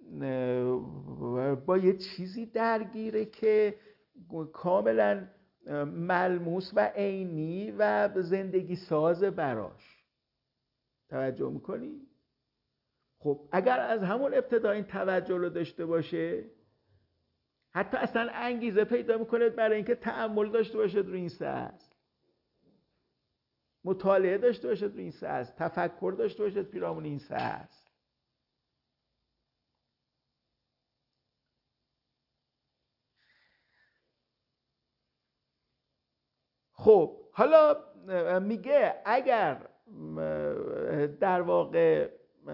با یه چیزی درگیره که کاملا ملموس و عینی و زندگی ساز براش. توجه میکنی؟ خب اگر از همون ابتدا این توجه رو داشته باشه، حتی اصلا انگیزه پیدا میکنه برای اینکه تأمل داشته باشه روی این سه اصل، مطالعه داشته باشه روی این سه اصل، تفکر داشته باشه پیرامون این سه اصل. خب حالا میگه اگر در واقع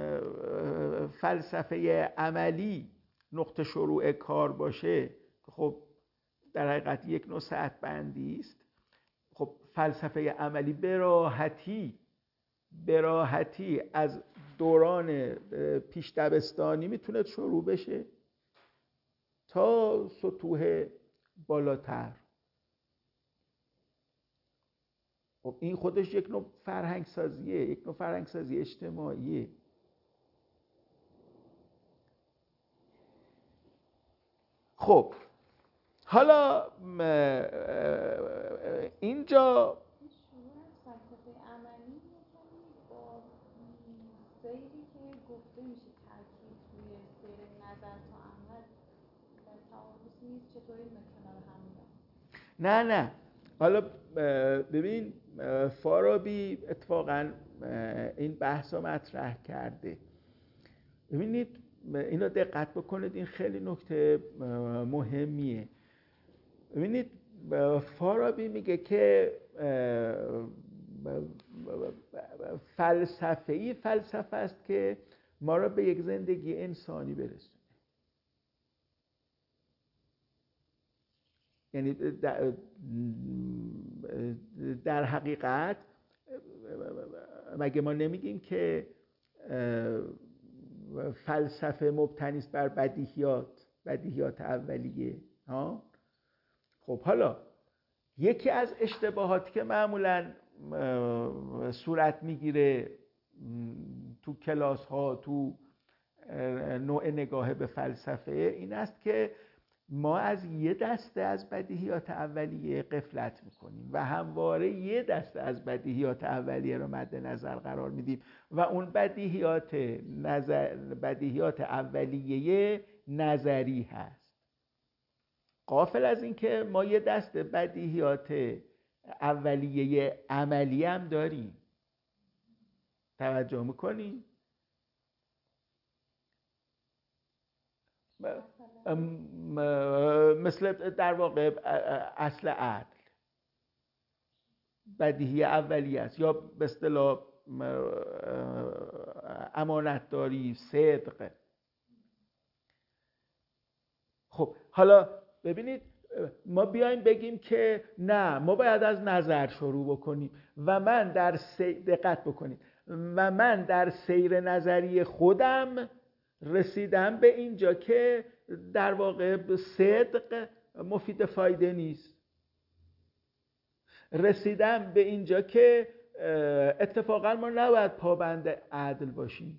فلسفه عملی نقطه شروع کار باشه، خب در حقیقت یک نوع ساعت بندی است. خب فلسفه عملی به راحتی از دوران پیش دبستانی میتونه شروع بشه تا سطوح بالاتر. خب این خودش یک نوع فرهنگ سازیه، یک نوع فرهنگ سازی اجتماعیه. خب حالا اینجا شروع از فلسفه عملی با سیری که گفته میشه تاکید روی سیر نظر تا عمل در تعارض نیست، چطوری اینا کنار هم میان؟ نه حالا ببین فارابی اتفاقا این بحث رو مطرح کرده. ببینید اینو دقت بکنید، این خیلی نکته مهمیه. ببینید فارابی میگه که فلسفه است که ما را به یک زندگی انسانی برسونه. یعنی در حقیقت مگه ما نمیگیم که فلسفه مبتنی است بر بدیهیات اولیه ها؟ خب حالا یکی از اشتباهاتی که معمولاً صورت میگیره تو کلاس ها، تو نوع نگاه به فلسفه، این است که ما از یه دسته از بدیهیات اولیه غفلت میکنیم و همواره یه دسته از بدیهیات اولیه رو مد نظر قرار میدیم و اون بدیهیات اولیه نظری هست، غافل از این که ما یه دسته بدیهیات اولیه عملی هم داریم. توجه میکنی؟ مثل در واقع اصل عدل بدیهی اولیه است، یا به اصطلاح امانتداری، صدق. خب حالا ببینید ما بیایم بگیم که نه، ما باید از نظر شروع بکنیم و من دقت بکنید و من در سیر نظری خودم رسیدم به اینجا که در واقع صدق مفید فایده نیست. رسیدم به اینجا که اتفاقا ما نباید پابند عدل باشیم.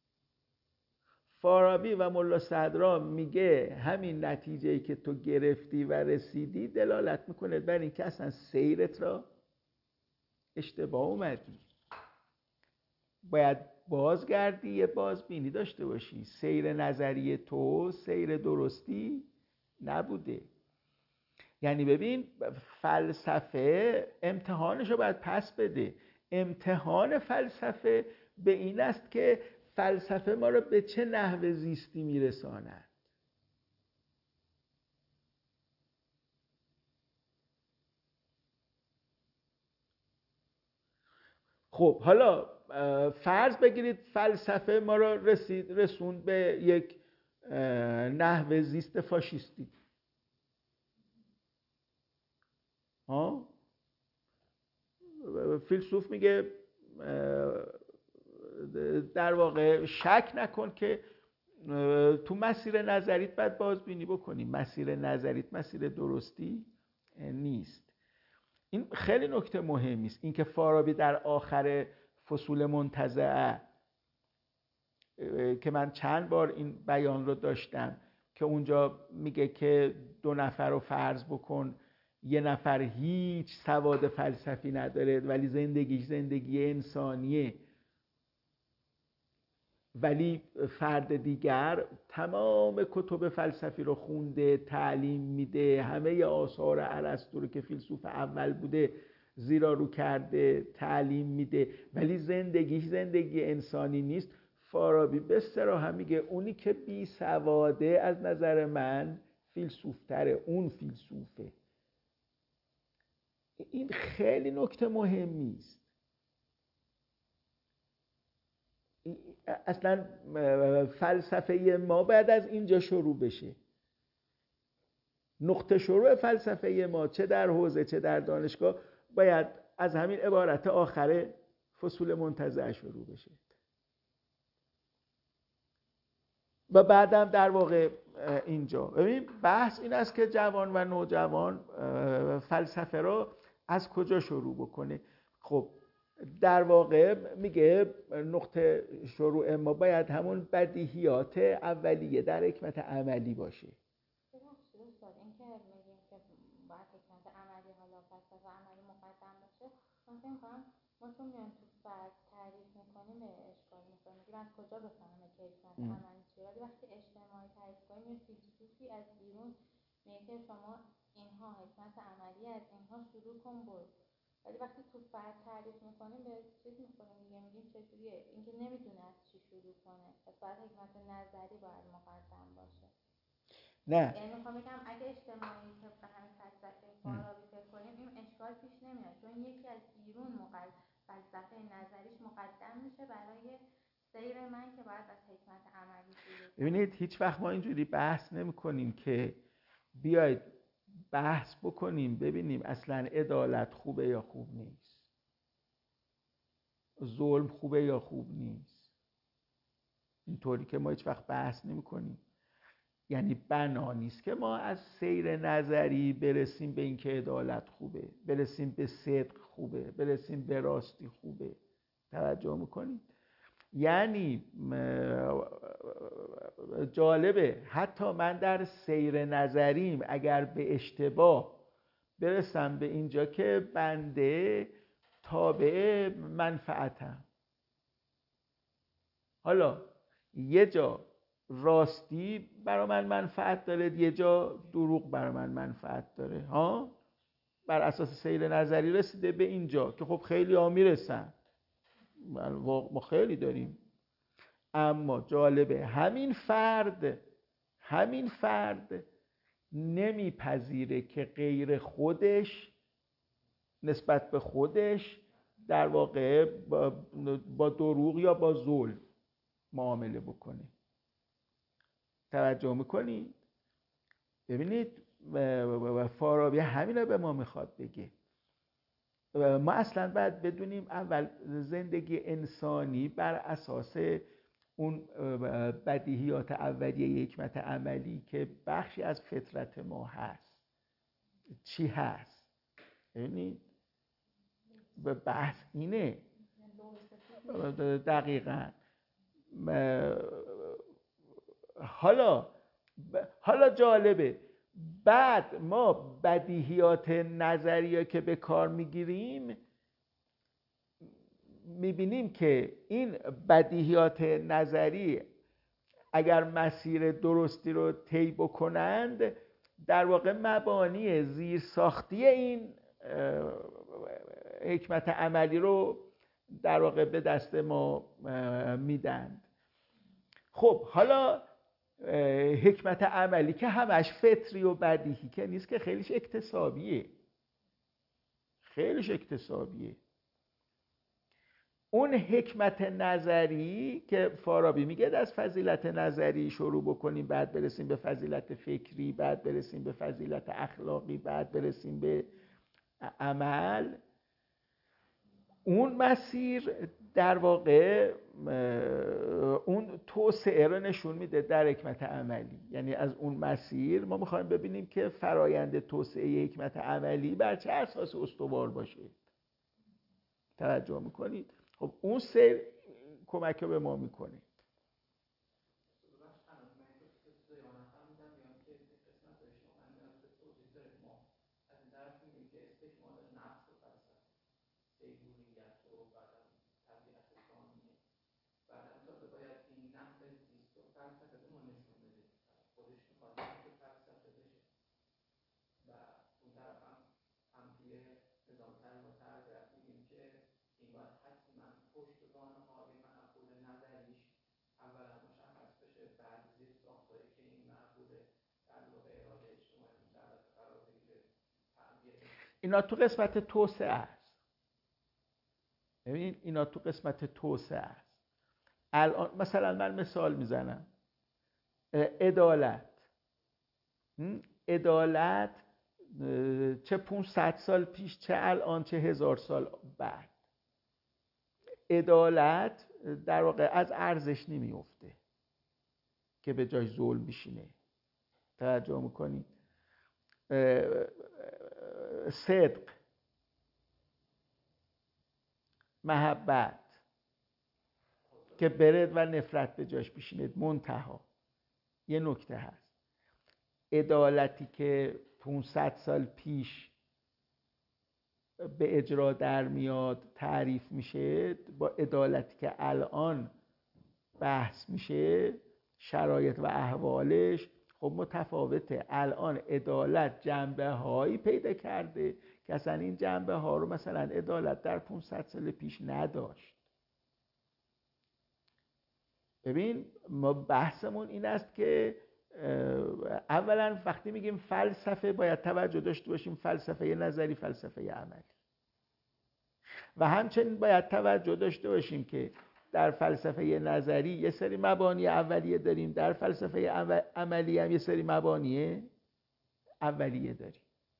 فارابی و ملا صدرا میگه همین نتیجه‌ای که تو گرفتی و رسیدی دلالت میکنه بر این که اصلا سیرت را اشتباه اومدی. باید بازگردی، یه بازبینی داشته باشی. سیر نظری تو سیر درستی نبوده. یعنی ببین فلسفه امتحانش رو باید پس بده. امتحان فلسفه به این است که فلسفه ما رو به چه نحو زیستی میرساند. خب حالا فرض بگیرید فلسفه ما رو رسوند به یک نحو زیست فاشیستی. فیلسوف میگه در واقع شک نکن که تو مسیر نظریت باید بازبینی بکنی. مسیر نظریت مسیر درستی نیست. این خیلی نکته مهمی است، این که فارابی در آخر فصول منتزعه که من چند بار این بیان رو داشتم که اونجا میگه که دو نفر رو فرض بکن، یه نفر هیچ سواد فلسفی نداره ولی زندگیش زندگی انسانیه، ولی فرد دیگر تمام کتب فلسفی رو خونده، تعلیم میده، همه آثار ارسطو رو که فیلسوف اول بوده زیرا رو کرده، تعلیم میده، ولی زندگی انسانی نیست. فارابی به صراحت میگه اونی که بی سواده از نظر من فیلسوفتره، اون فیلسوفه. این خیلی نکته مهمی است. اصلا فلسفه ما باید از اینجا شروع بشه. نقطه شروع فلسفه ما چه در حوزه چه در دانشگاه باید از همین عبارت آخر فصول منتزه شروع بشه و بعدم در واقع اینجا ببین بحث این است که جوان و نوجوان فلسفه رو از کجا شروع بکنه. خب در واقع میگه نقطه شروع ما باید همون بدیهیات اولیه در حکمت عملی باشه. اینکه میگیم که باید حکمت عملی حالا فلسفه عملی مقدم باشه، من فکر می‌کنم ما چون میایم تو فرد تعریف میکنیم به اشکال میکنیم، میگیم از کجا بفهمیم که حکمت عملی چیه. ولی وقتی اجتماعی تعریف کنیم یه فیلسوفی از بیرون میگه که شما اینها حکمت عملی از اینها شروع کن برو. ولی وقتی تو فرد تعریف میکنیم به چیز میکنیم میگیم چجوریه، اینکه نمیدونه از چی شروع کنه، پس باید حکمت نظری باید مقدم باشه. نه یعنی میخوام بگم اگه اجتماعی طبق همین فلسفه فارابی فکر کنیم این اشکال پیش نمیاد، چون یکی از بیرون فلسفه نظریش مقدم میشه برای سیر من که باید از حکمت عملی شروع کنم. ببینید هیچ وقت ما اینجوری بحث نمی کنیم که بیاید بحث بکنیم ببینیم اصلا عدالت خوبه یا خوب نیست، ظلم خوبه یا خوب نیست. اینطوری که ما هیچ وقت بحث نمی کنیم. یعنی بنا نیست که ما از سیر نظری برسیم به اینکه عدالت خوبه، برسیم به صدق خوبه، برسیم به راستی خوبه. توجه میکنید؟ یعنی جالبه حتی من در سیر نظریم اگر به اشتباه برسم به اینجا که بنده تابع منفعتم، حالا یه جا راستی برای من منفعت داره، یه جا دروغ برای من منفعت داره، ها، بر اساس سیر نظری رسیده به اینجا که خب خیلی ها میرسن، ما خیلی داریم. اما جالبه همین فرد نمیپذیره که غیر خودش نسبت به خودش در واقع با دروغ یا با ظلم معامله بکنه. توجه میکنید؟ ببینید فارابی همین رو به ما میخواد بگه. ما اصلا باید بدونیم اول زندگی انسانی بر اساس اون بدیهیات اولیه حکمت عملی که بخشی از فطرت ما هست چی هست. ببینید بحث اینه دقیقاً. حالا جالبه بعد ما بدیهیات نظریه که به کار میگیریم میبینیم که این بدیهیات نظری اگر مسیر درستی رو طی بکنند در واقع مبانی زیرساختی این حکمت عملی رو در واقع به دست ما میدند. خب حالا حکمت عملی که همش فطری و بدیهی که نیست، که خیلیش اکتسابیه. اون حکمت نظری که فارابی میگه از فضیلت نظری شروع بکنیم، بعد برسیم به فضیلت فکری، بعد برسیم به فضیلت اخلاقی، بعد برسیم به عمل، اون مسیر در واقع اون توسعه رو نشون میده در حکمت عملی. یعنی از اون مسیر ما میخوایم ببینیم که فرایند توسعه حکمت عملی بر چه اساس استوار باشه. توجه میکنید؟ خب اون سیر کمک رو به ما میکنه. بعدم تازه باید این اینا تو قسمت توسعه است. ببینید اینا تو قسمت توسعه است. الان مثلا من مثال میزنم، عدالت چه 500 سال پیش، چه الان، چه 1000 سال بعد، عدالت در واقع از ارزش نمیفته که به جای ظلم بشینه. توجه میکنید؟ صدق، محبت که برد و نفرت به جاش بشینه. منتها یه نکته هست، عدالتی که 500 سال پیش به اجرا در میاد، تعریف میشه، با عدالتی که الان بحث میشه، شرایط و احوالش خب متفاوته. الان عدالت جنبه هایی پیدا کرده که اصلا این جنبه ها رو مثلا عدالت در 500 سال پیش نداشت. ببین ما بحثمون این است که اولا وقتی میگیم فلسفه باید توجه داشته باشیم فلسفه نظری، فلسفه عملی، و همچنین باید توجه داشته باشیم که در فلسفه نظری یه سری مبانی اولیه داریم، در فلسفه عملی هم یه سری مبانی اولیه داریم.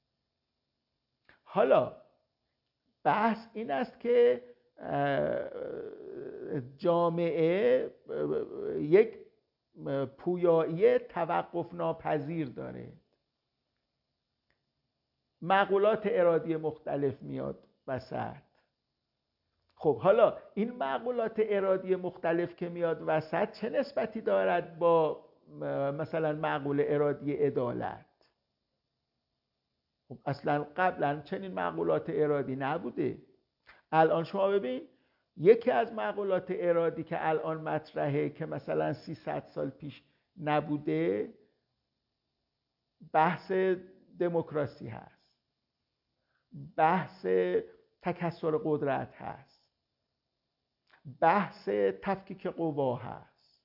حالا بحث این است که جامعه یک پویایی توقف ناپذیر داره، معقولات ارادی مختلف میاد وسط. خب حالا این معقولات ارادی مختلف که میاد وسط چه نسبتی دارد با مثلا معقول ارادی عدالت؟ خب اصلا قبلا چنین معقولات ارادی نبوده. الان شما ببین یکی از معقولات ارادی که الان مطرحه که مثلا 300 سال پیش نبوده، بحث دموکراسی هست، بحث تکثر قدرت هست، بحث تفکیک قوا هست،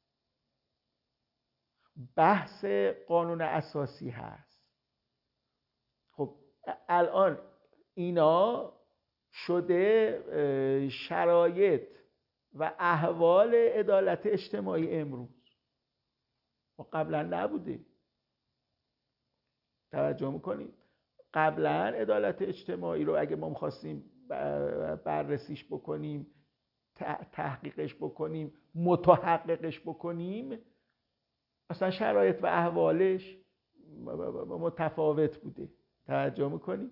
بحث قانون اساسی هست. خب الان اینا شده شرایط و احوال عدالت اجتماعی امروز و قبلا نبوده. توجه میکنید؟ قبلا عدالت اجتماعی رو اگه ما می‌خواستیم بررسیش بکنیم، تحقیقش بکنیم، متحققش بکنیم، اصلا شرایط و احوالش متفاوت بوده. توجه میکنید؟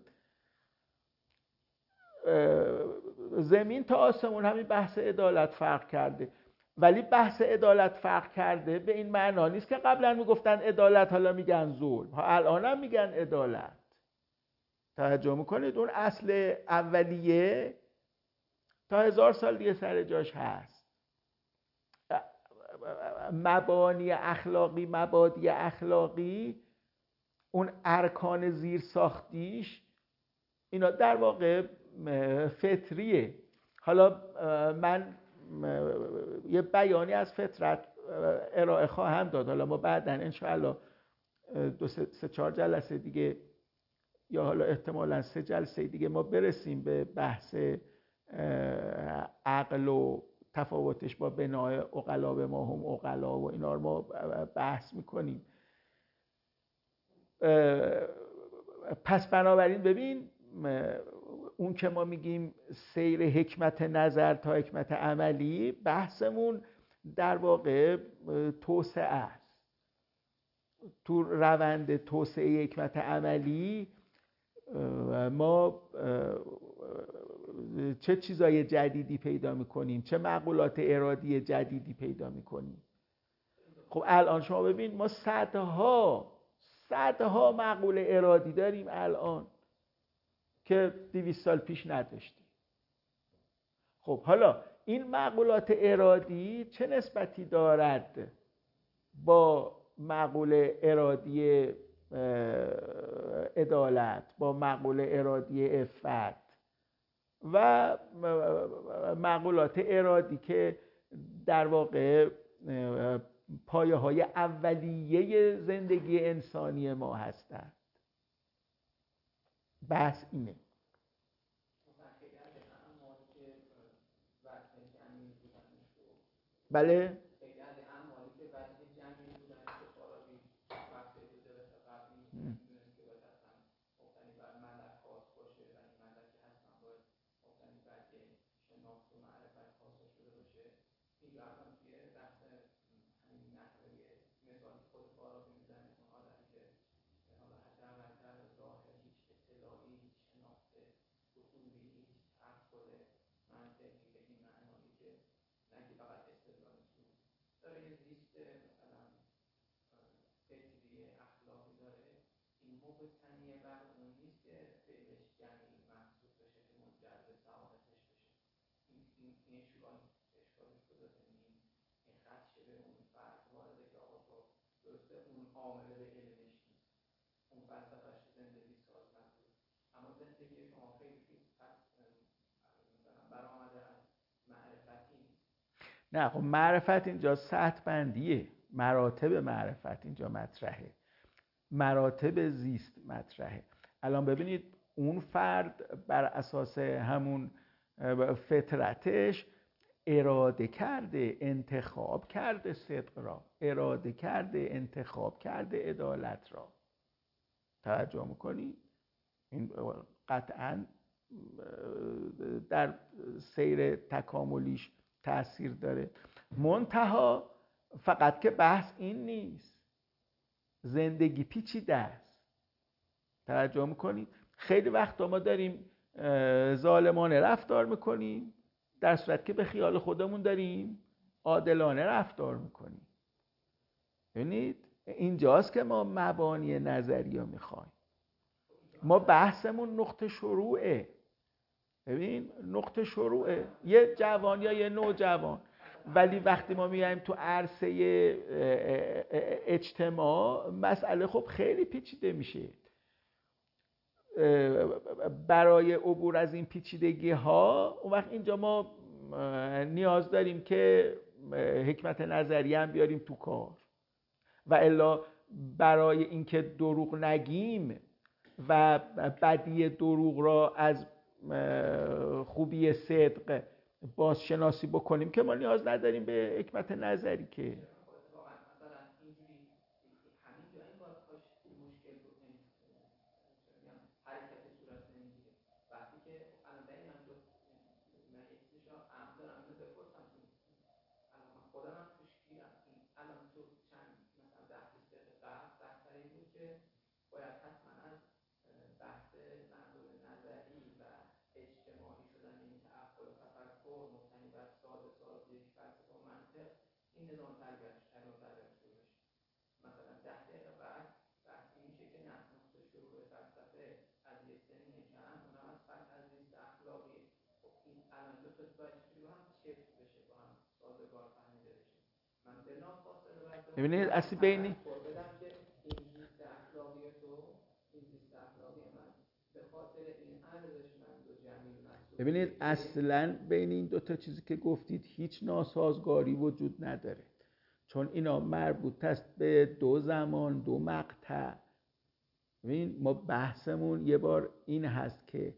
زمین تا آسمون همین بحث عدالت فرق کرده، ولی بحث عدالت فرق کرده به این معنا نیست که قبلا میگفتن عدالت حالا میگن ظلم، الان هم میگن عدالت. توجه میکنید؟ اون اصل اولیه تا 1000 سال دیگه سر جاش هست. مبانی اخلاقی، مبادی اخلاقی، اون ارکان زیر ساختیش، اینا در واقع فطریه. حالا من یه بیانی از فطرت ارائه خواهم داد، حالا ما بعداً انشاءالله 2-3-4 جلسه دیگه یا حالا احتمالاً 3 جلسه دیگه ما برسیم به بحث عقل و تفاوتش با بنای عقلا به ما هم عقلا و اینا رو ما بحث میکنیم. پس بنابراین ببین اون که ما میگیم سیر حکمت نظر تا حکمت عملی، بحثمون در واقع توسعه است. تو روند توسعه حکمت عملی ما چه چیزای جدیدی پیدا میکنیم، چه معقولات ارادی جدیدی پیدا میکنیم. خب الان شما ببین ما صدها معقول ارادی داریم الان که 200 سال پیش نداشتیم. خب حالا این معقولات ارادی چه نسبتی دارد با معقول ارادی عدالت، با معقول ارادی عفت و معقولات ارادی که در واقع پایه های اولیه زندگی انسانی ما هستند؟ بحث اینه. بله خیلی از اعمالی که وجه جمعی بودن استفارابی وقتی که جلس قبلی میدونیم که باید اصلا مبتنی بر ملک خاص باشه و این ملک که هستن باید مبتنی بر که شناخت و معرفت خاص شده باشه. اینجا الان توی بحث همین نحوه مثالی که خود فارابی میزنه، اون آدمی که حالا حداقل در ظاهر هیچ اطلاعی، هیچ شناخت اصولی، هیچ تعقل منطقی به این معنایی که نه فقط استدلال سود داره، یه زیست مثلا فکری اخلاقی داره، این مبتنی بر اون نیست که فعلش جمعی محسوب بشه که منجر به سعادتش بشه. این اشکالش کجاست؟ این خدشه به اون فرد وارده که آقا تو درسته اون عامل به علمش نیست، اون فلسفهش زندگی ساز نبود، اما زندگی شما خیلی پس مثلا برآمده از معرفتی نیست. نه خب معرفت اینجا سطح بندیه، مراتب معرفت اینجا مطرحه، مراتب زیست مطرحه. الان ببینید اون فرد بر اساس همون فطرتش اراده کرده، انتخاب کرده صدق را، اراده کرده، انتخاب کرده عدالت را. توجه میکنی؟ این قطعاً در سیر تکاملیش تأثیر داره. منتها فقط که بحث این نیست، زندگی پیچیده است. توجه میکنید؟ خیلی وقتا ما داریم ظالمانه رفتار میکنیم در صورت که به خیال خودمون داریم عادلانه رفتار میکنیم. ببینید اینجاست که ما مبانی نظریه میخوایم. ما بحثمون نقطه شروعه. ببین نقطه شروعه یه جوان یا یه نوجوان، ولی وقتی ما میایم تو عرصه اجتماع مسئله خب خیلی پیچیده میشه. برای عبور از این پیچیدگی ها اون وقت اینجا ما نیاز داریم که حکمت نظریه هم بیاریم تو کار، و الا برای اینکه دروغ نگیم و بدی دروغ را از خوبی صدق بازشناسی بکنیم که ما نیاز نداریم به حکمت نظری که این نظام تربیت شروع بشه. مثلا 10 دقیقه بعد بحثی میشه که نه نقطه شروع فلسفه از یه سنین کم، اونم از فرد از زیست اخلاقی. خب این الان دو تا باید با هم شکل بشه، با هم سازگار فهمیده بشه. من بلافاصله باید ببینید اصلی بینی بدم که این زیست اخلاقی تو، این زیست اخلاقی من به خاطر این ارزشمند و جمیل محسوب. ببینید اصلا بین این دو تا چیزی که گفتید هیچ ناسازگاری وجود نداره، چون اینا مربوط است به دو زمان، دو مقطع. ببین ما بحثمون یه بار این هست که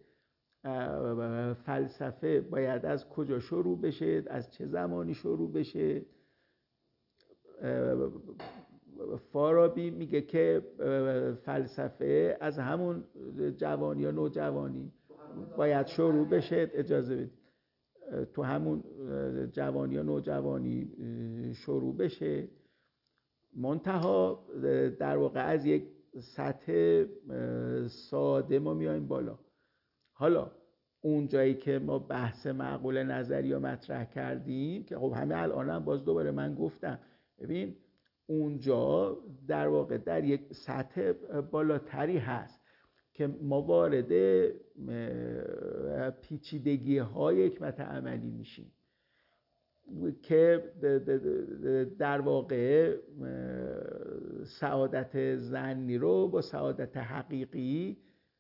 فلسفه باید از کجا شروع بشه، از چه زمانی شروع بشه. فارابی میگه که فلسفه از همون جوانی یا نوجوانی باید شروع بشه. اجازه بدید تو همون جوانی یا نوجوانی شروع بشه، منتها در واقع از یک سطح ساده ما میایم بالا. حالا اون جایی که ما بحث معقول نظری رو مطرح کردیم که خب همه الان هم باز دوباره من گفتم، ببین اونجا در واقع در یک سطح بالاتری هست که ما وارد پیچیدگی های حکمت عملی میشیم که در واقع سعادت ظنی رو با سعادت حقیقی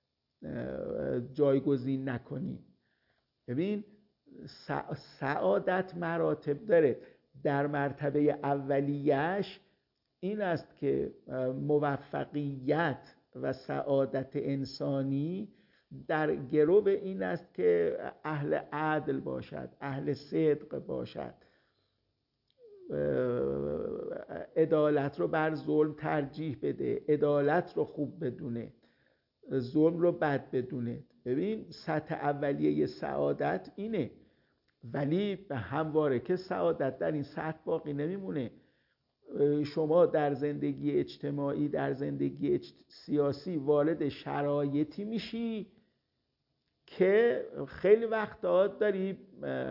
جایگزین نکنیم. ببین سعادت مراتب داره. در مرتبه اولیش این است که موفقیت و سعادت انسانی در گرو این است که اهل عدل باشد، اهل صدق باشد. عدالت رو بر ظلم ترجیح بده، عدالت رو خوب بدونه، ظلم رو بد بدونه. ببین سطح اولیه سعادت اینه، ولی به همواره که سعادت در این سطح باقی نمیمونه. شما در زندگی اجتماعی، در زندگی سیاسی وارد شرایطی میشی که خیلی وقتا داری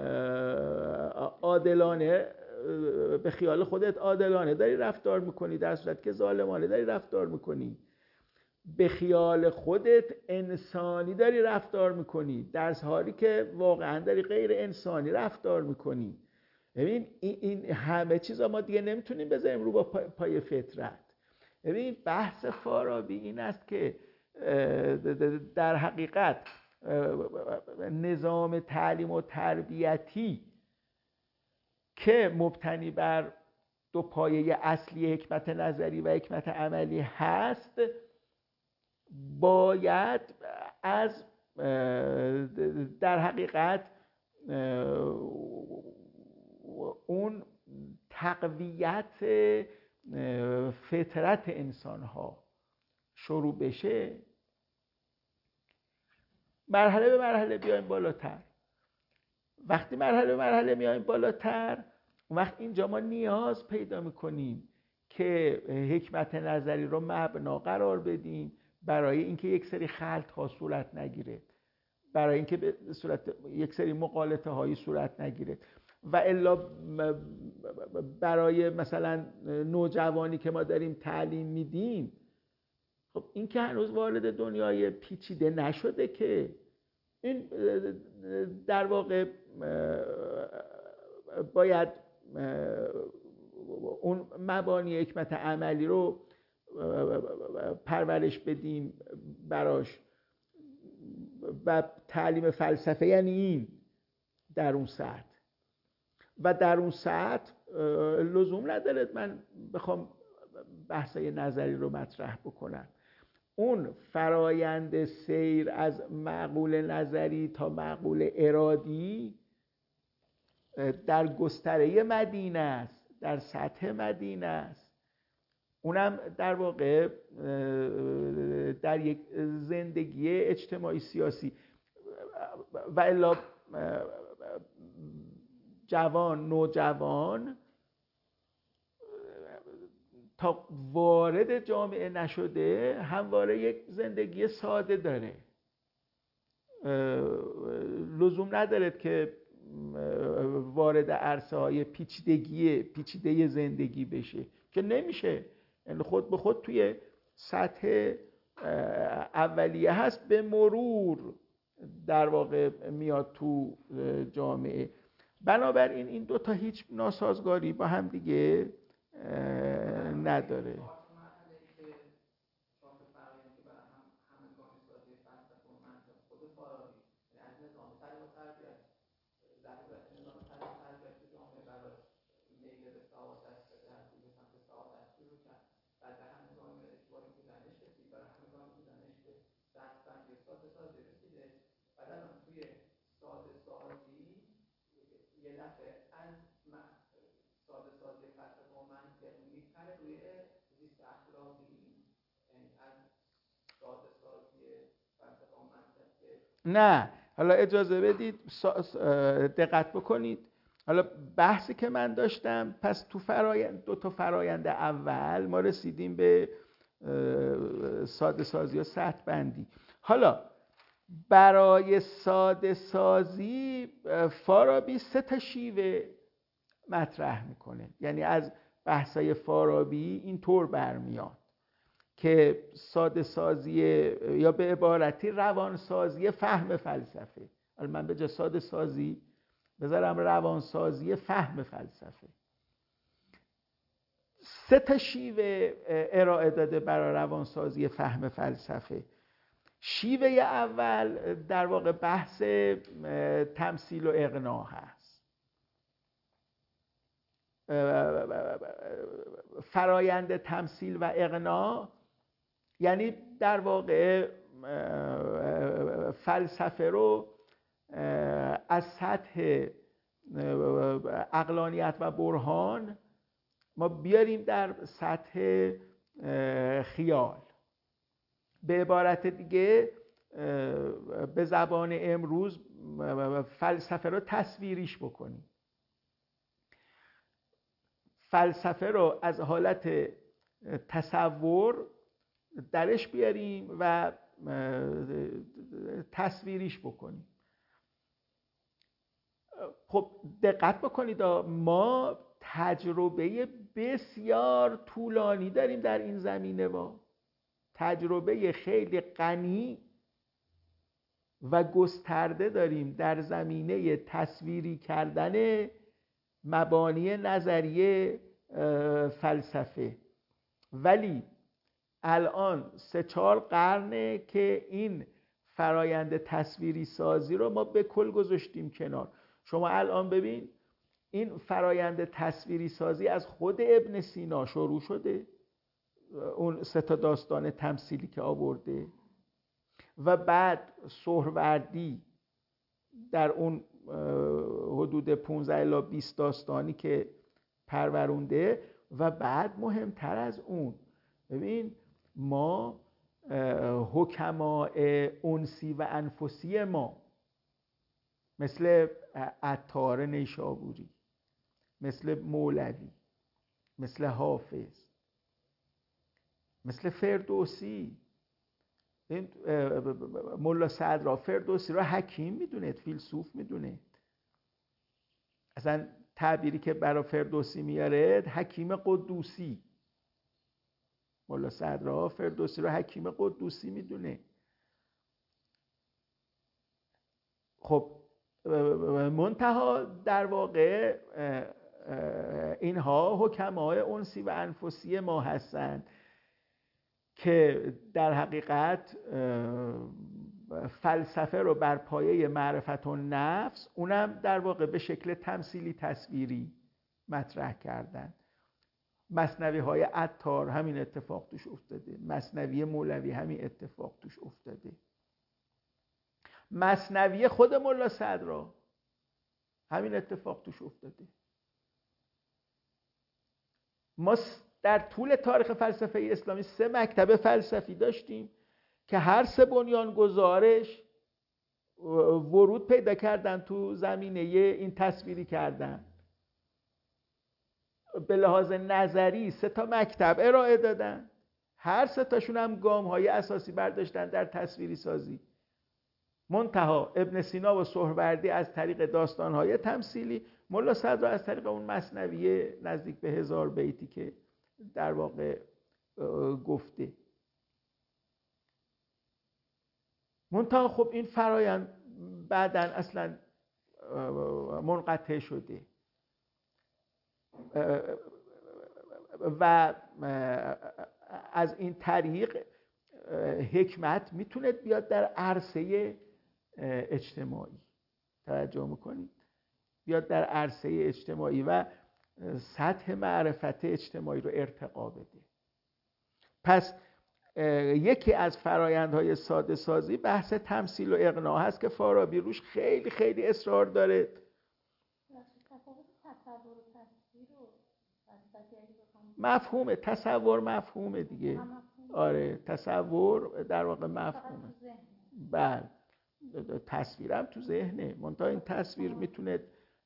عادلانه، به خیال خودت عادلانه داری رفتار میکنی، در صورت که ظالمانه داری رفتار میکنی. به خیال خودت انسانی داری رفتار میکنی، در حالی که واقعا داری غیر انسانی رفتار میکنی. ببین این همه چیزا ما دیگه نمیتونیم بذاریم رو با پای فطرت. ببین بحث فارابی این است که در حقیقت نظام تعلیم و تربیتی که مبتنی بر دو پایه اصلی حکمت نظری و حکمت عملی هست، باید از در حقیقت اون تقویت فطرت انسان ها شروع بشه، مرحله به مرحله بیایم بالاتر. وقتی مرحله به مرحله میایم بالاتر، اون وقت اینجا ما نیاز پیدا میکنیم که حکمت نظری رو مبنا قرار بدیم برای اینکه یک سری خلط ها صورت نگیره، برای اینکه به صورت یک سری مغالطه هایی صورت نگیره. و الا برای مثلا نوجوانی که ما داریم تعلیم میدیم، خب این که هنوز وارد دنیای پیچیده نشده، که این در واقع باید اون مبانی حکمت عملی رو پرورش بدیم براش. و تعلیم فلسفه یعنی این در اون سطح. و در اون سطح لزوم نداره من بخوام بحثای نظری رو مطرح بکنم. اون فرایند سیر از معقول نظری تا معقول ارادی در گستره مدینه است، در سطح مدینه است. اونم در واقع در یک زندگی اجتماعی سیاسی. و الا جوان، نوجوان تا وارد جامعه نشده همواره یک زندگی ساده داره. لزوم نداره که وارد عرصه های پیچیده زندگی بشه، که نمیشه. یعنی خود به خود توی سطح اولیه هست، به مرور در واقع میاد تو جامعه. بنابراین این دوتا هیچ ناسازگاری با هم دیگه نداره. نه، حالا اجازه بدید دقت بکنید. حالا بحثی که من داشتم، پس تو دو تا فرایند اول ما رسیدیم به ساده سازی و سطح بندی. حالا برای ساده سازی فارابی 3 شیوه مطرح میکنه. یعنی از بحثای فارابی این طور برمیاد که ساده سازی یا به عبارتی روانسازی فهم فلسفه. حالا من به جای ساده سازی بذارم روانسازی فهم فلسفه. 3 شیوه ارائه داده برای روانسازی فهم فلسفه. شیوه اول در واقع بحث تمثیل و اقناع هست. فرایند تمثیل و اقناع یعنی در واقع فلسفه رو از سطح عقلانیت و برهان ما بیاریم در سطح خیال. به عبارت دیگه به زبان امروز فلسفه رو تصویریش بکنیم. فلسفه رو از حالت تصور درش بیاریم و تصویریش بکنیم. خب دقت بکنید، ما تجربه بسیار طولانی داریم در این زمینه، تجربه خیلی غنی و گسترده داریم در زمینه تصویری کردن مبانی نظریه فلسفه. ولی الان 3-4 قرنه که این فرایند تصویری سازی رو ما به کل گذاشتیم کنار. شما الان ببین این فرایند تصویری سازی از خود ابن سینا شروع شده، اون 3 داستان تمثیلی که آورده، و بعد سهروردی در اون حدود 15 الی 20 داستانی که پرورونده، و بعد مهمتر از اون ببین ما حکماء انسی و انفسی ما مثل عطار نیشابوری، مثل مولوی، مثل حافظ، مثل فردوسی. این ملا صدرا فردوسی را حکیم میدونه، فیلسوف میدونه. اصلا تعبیری که برای فردوسی میاره حکیم قدوسی. ملا صدرا فردوسی را حکیم قدوسی میدونه. خب منتها در واقع اینها حکمای انسی و انفسی ما هستند که در حقیقت فلسفه رو بر پایه معرفت النفس، اونم در واقع به شکل تمثیلی تصویری مطرح کردن. مثنوی های عطار همین اتفاق توش افتاده، مثنوی مولوی همین اتفاق توش افتاده، مثنوی خود ملا صدرا همین اتفاق توش افتاده. ما در طول تاریخ فلسفه اسلامی 3 مکتب فلسفی داشتیم که هر 3 بنیانگذارش ورود پیدا کردن تو زمینه این تصویری کردن. به لحاظ نظری 3 مکتب ارائه دادن، هر 3 تاشون هم گام‌های اساسی برداشتن در تصویری سازی. منتها ابن سینا و سهروردی از طریق داستان‌های تمثیلی، ملا صدرا از طریق اون مثنوی نزدیک به 1000 بیتی که در واقع گفته. منتها خب این فرایند بعداً اصلا منقطع شده و از این طریق حکمت میتونه بیاد در عرصه اجتماعی. توجه میکنید؟ بیاد در عرصه اجتماعی و سطح معرفت اجتماعی رو ارتقا بده. پس یکی از فرایندهای ساده سازی بحث تمثیل و اقناع هست که فارابی روش خیلی خیلی اصرار داره. مفهومه، تصور مفهومه دیگه. آره تصور در واقع مفهومه. بله تصویرم تو ذهنه، منتها این تصویر میتونه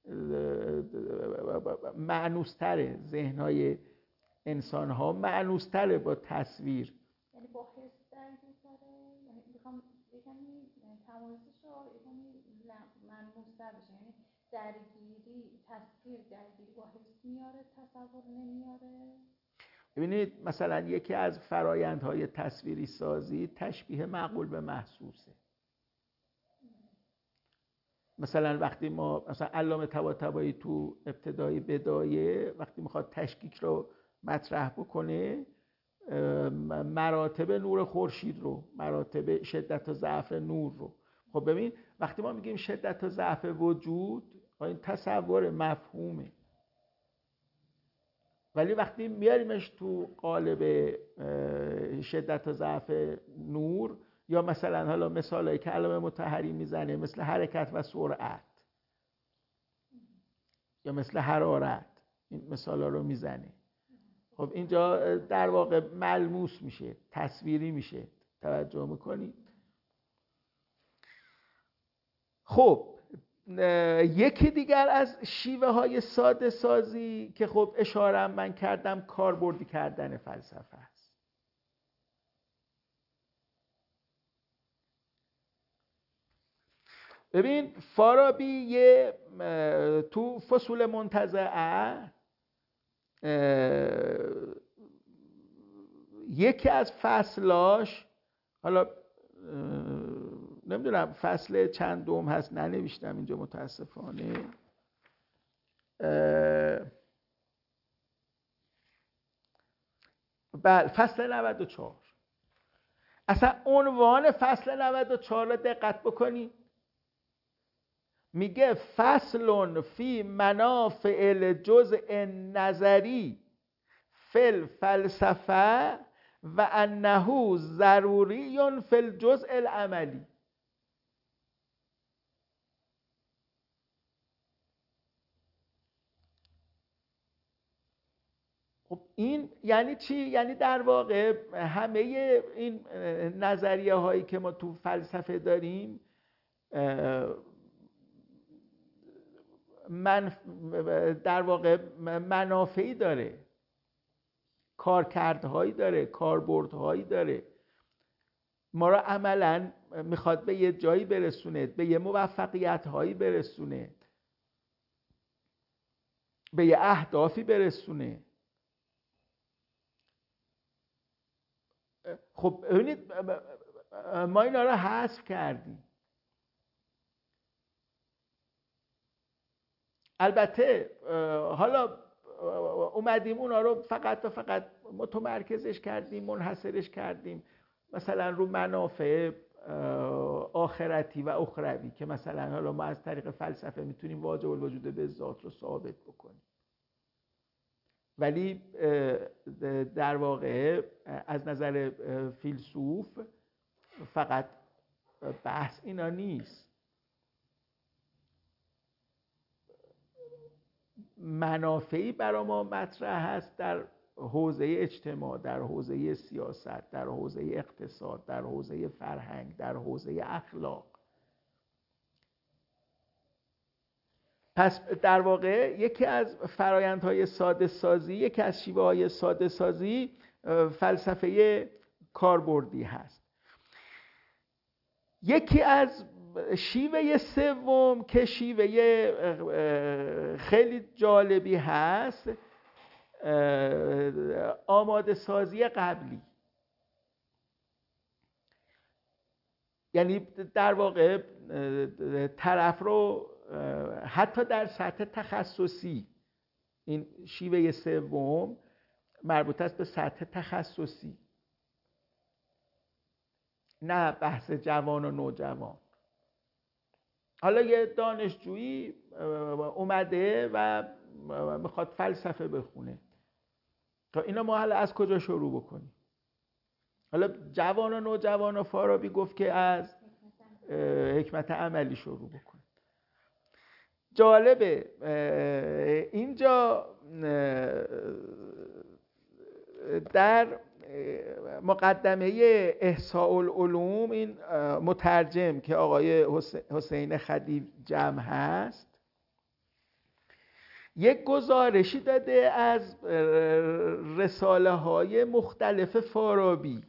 معنوستره، ذهنهای انسان‌ها معنوستره با تصویر. یعنی با حس درگیر داره، یعنی میخوام یکمی تمایزش رو یکمی معنوستر بشه، یعنی درگیری تصویر درگیری با حس میاره، تصور نمیاره. ببینید مثلا یکی از فرایندهای تصویری سازی تشبیه معقول به محسوسه. مثلا وقتی ما مثلا علامه طباطبایی تو ابتدای بدایه وقتی میخواد تشکیک رو مطرح بکنه، مراتب نور خورشید رو، مراتب شدت و ضعف نور رو، خب ببین وقتی ما میگیم شدت و ضعف وجود، این تصور مفهومه، ولی وقتی میاریمش تو قالب شدت و ضعف نور، یا مثلا حالا مثالایی که علامه مطهری میزنه مثل حرکت و سرعت یا مثل حرارت، این مثالا رو میزنه، خب اینجا در واقع ملموس میشه، تصویری میشه. توجه میکنید؟ خب یکی دیگر از شیوه های ساده سازی که خب اشاره من کردم کاربردی کردن فلسفه است. ببین فارابی تو فصول منتزعه یکی از فصلاش، حالا نمیدونم فصل چندم هست ننوشتم اینجا متاسفانه، بله فصل 94. اصلا عنوان فصل 94 رو دقت بکنید، میگه فصل فی منافع الجزء نظری فی الفلسفه و انه ضروری فی الجزء العملی. خب این یعنی چی؟ یعنی در واقع همه این نظریه هایی که ما تو فلسفه داریم در واقع منافعی داره، کارکردهایی داره، کاربردهایی داره، ما را عملا میخواد به یه جایی برسونه، به یه موفقیت هایی برسونه، به یه اهدافی برسونه. خب ببینید ما اینا رو حذف کردیم. البته حالا اومدیم اونا رو فقط متمرکزش کردیم، منحصرش کردیم مثلا رو منافع آخرتی و اخروی که مثلا حالا ما از طریق فلسفه میتونیم واجب الوجود به ذات رو ثابت بکنیم. ولی در واقع از نظر فیلسوف فقط بحث اینا نیست. منافعی برای ما مطرح هست در حوزه اجتماع، در حوزه سیاست، در حوزه اقتصاد، در حوزه فرهنگ، در حوزه اخلاق. پس در واقع یکی از فرایندهای ساده سازی، یکی از شیوه های ساده سازی فلسفه کاربردی هست. یکی از شیوه سوم که شیوه خیلی جالبی هست، آماده سازی قبلی. یعنی در واقع طرف رو حتی در سطح تخصصی، این شیوه سوم مربوط است به سطح تخصصی، نه بحث جوان و نوجوان. حالا یه دانشجویی اومده و میخواد فلسفه بخونه، تا اینا ما حالا از کجا شروع بکنیم؟ حالا جوان و نوجوان و فارابی گفت که از حکمت عملی شروع بکنیم. جالبه اینجا در مقدمه احصاء العلوم این مترجم که آقای حسین خدیو جمع هست یک گزارشی داده از رساله های مختلف فارابی.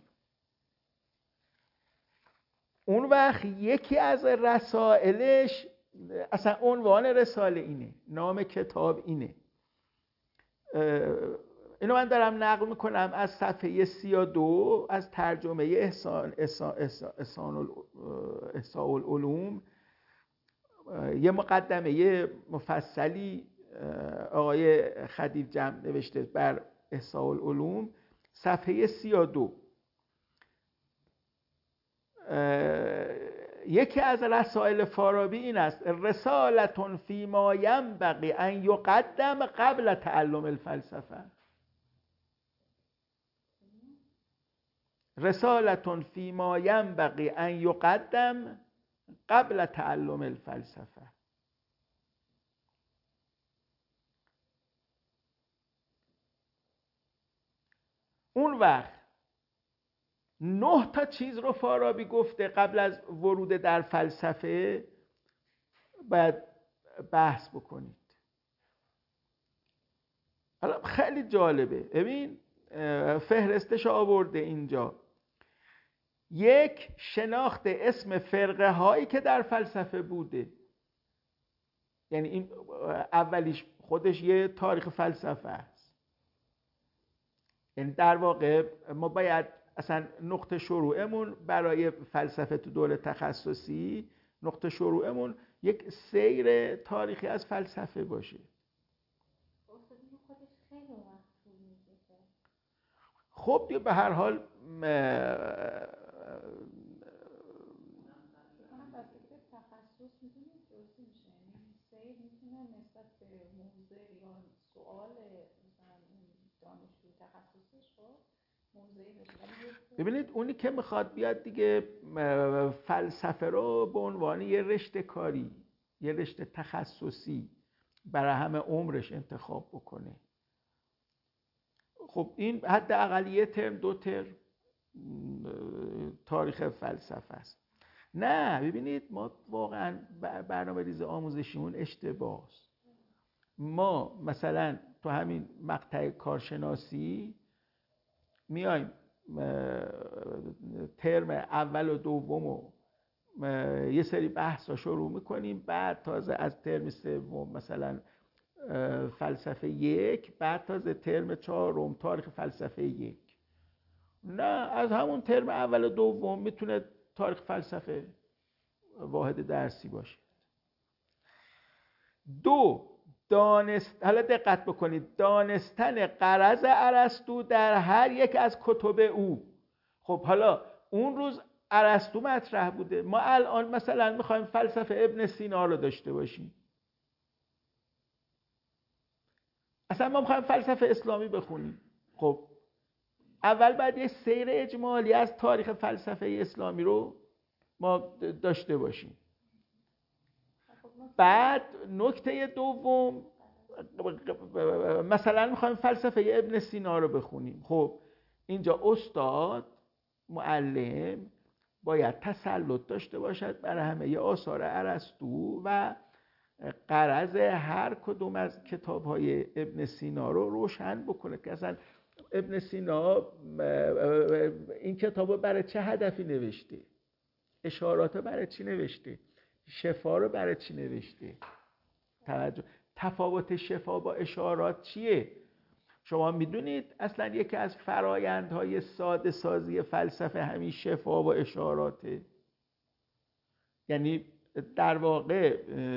اون وقت یکی از رسائلش، اصلا عنوان رساله اینه، نام کتاب اینه، اینو من دارم نقل میکنم از صفحه 32 از ترجمه احصاء العلوم. یه مقدمه مفصلی آقای خدیو جمع نوشته بر احصاء العلوم، صفحه 32. یکی از رسائل فارابی این است: رسالة فیما ینبغی ان یقدم قبل تعلم الفلسفه. رسالة فیما ینبغی ان یقدم قبل تعلم الفلسفه. اون وقت 9 تا چیز رو فارابی گفته قبل از ورود در فلسفه باید بحث بکنید. حالا خیلی جالبه، ببین فهرستش آورده اینجا. 1 شناخت اسم فرقه هایی که در فلسفه بوده، یعنی این اولیش خودش یه تاریخ فلسفه است. یعنی در واقع ما باید اصلا نقطه شروعمون برای فلسفه تو دوره تخصصی، نقطه شروعمون یک سیر تاریخی از فلسفه باشه. خب دیگه به هر حال تخصص میتونه جزئی میشه، یعنی سیر میتونه نسبت به موضوع یا سوال مثلا دانشجو تخصصش رو موضوعی بشه. ببینید اونی که میخواد بیاد دیگه فلسفه رو به عنوان یه رشته کاری، یه رشته تخصصی برای همه عمرش انتخاب بکنه، خب این حداقل یه ترم 2 ترم تاریخ فلسفه است. نه ببینید ما واقعا برنامه‌ریزی آموزشیمون اشتباه است. ما مثلا تو همین مقطع کارشناسی میایم ترم اول و دوم و یه سری بحثا شروع میکنیم، بعد تازه از ترم سوم مثلا فلسفه 1، بعد تازه ترم 4 تاریخ فلسفه 1. نه، از همون ترم اول و دوم میتونه تاریخ فلسفه واحد درسی باشه. 2 حالا دقت بکنید، دانستن غرض ارسطو در هر یک از کتب او. خب حالا اون روز ارسطو مطرح بوده، ما الان مثلا میخوایم فلسفه ابن سینا رو داشته باشیم، اصلا ما میخوایم فلسفه اسلامی بخونیم. خب اول باید یه سیر اجمالی از تاریخ فلسفه اسلامی رو ما داشته باشیم. بعد نکته دوم مثلا میخوایم فلسفه ابن سینا رو بخونیم. خب اینجا استاد معلم باید تسلط داشته باشد برای همه آثار ارسطو و غرض هر کدوم از کتاب‌های ابن سینا رو روشن بکنه که اصلا ابن سینا این کتابو برای چه هدفی نوشته، اشارات برای چی نوشته، شفا رو برای چی نوشته. تفاوت شفا با اشارات چیه؟ شما میدونید اصلا یکی از فرایندهای ساده سازی فلسفه همین شفا و اشاراته. یعنی در واقع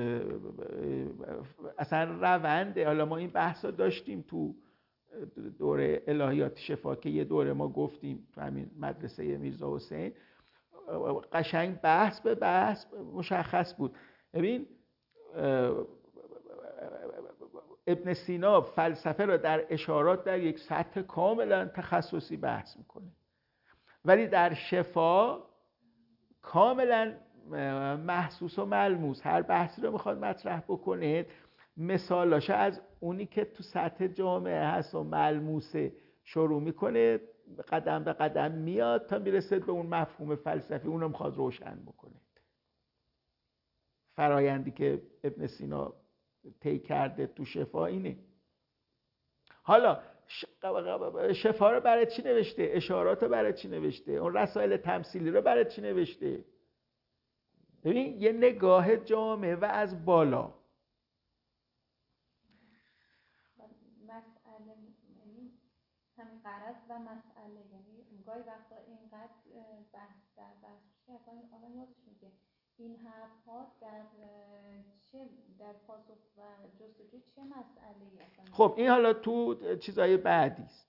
اصلا رونده، حالا ما این بحثا داشتیم تو دوره الهیات شفا که یه دوره ما گفتیم تو همین مدرسه میرزا حسین، قشنگ بحث به بحث مشخص بود. ببین ابن سینا فلسفه را در اشارات در یک سطح کاملا تخصصی بحث میکنه، ولی در شفا کاملا محسوس و ملموس هر بحثی رو میخواد مطرح بکنه، مثالاش از اونی که تو سطح جامعه هست و ملموسه شروع میکنه، قدم به قدم میاد تا میرسه به اون مفهوم فلسفی، اونو میخواد روشن بکنه. فرایندی که ابن سینا طی کرده تو شفا اینه. حالا شفا رو برای چی نوشته؟ اشارات رو برای چی نوشته؟ اون رسائل تمثیلی رو برای چی نوشته؟ ببین یه نگاه جامعه و از بالا. مسئله یعنی همین غرض و مسئله، یعنی گاهی وقتا اینقدر بحث در بحث که اصلا آدم یادش میگه این حرف‌ها در پاسخ و جستجوی چه مسئله‌ای اصلا. خب این حالا تو چیزای بعدی است.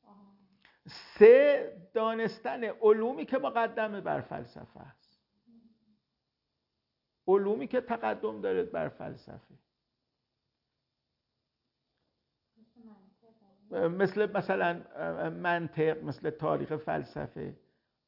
3 دانستن علومی که مقدمه بر فلسفه است، علومی که تقدم داره بر فلسفه، مثلا منطق، مثل تاریخ فلسفه.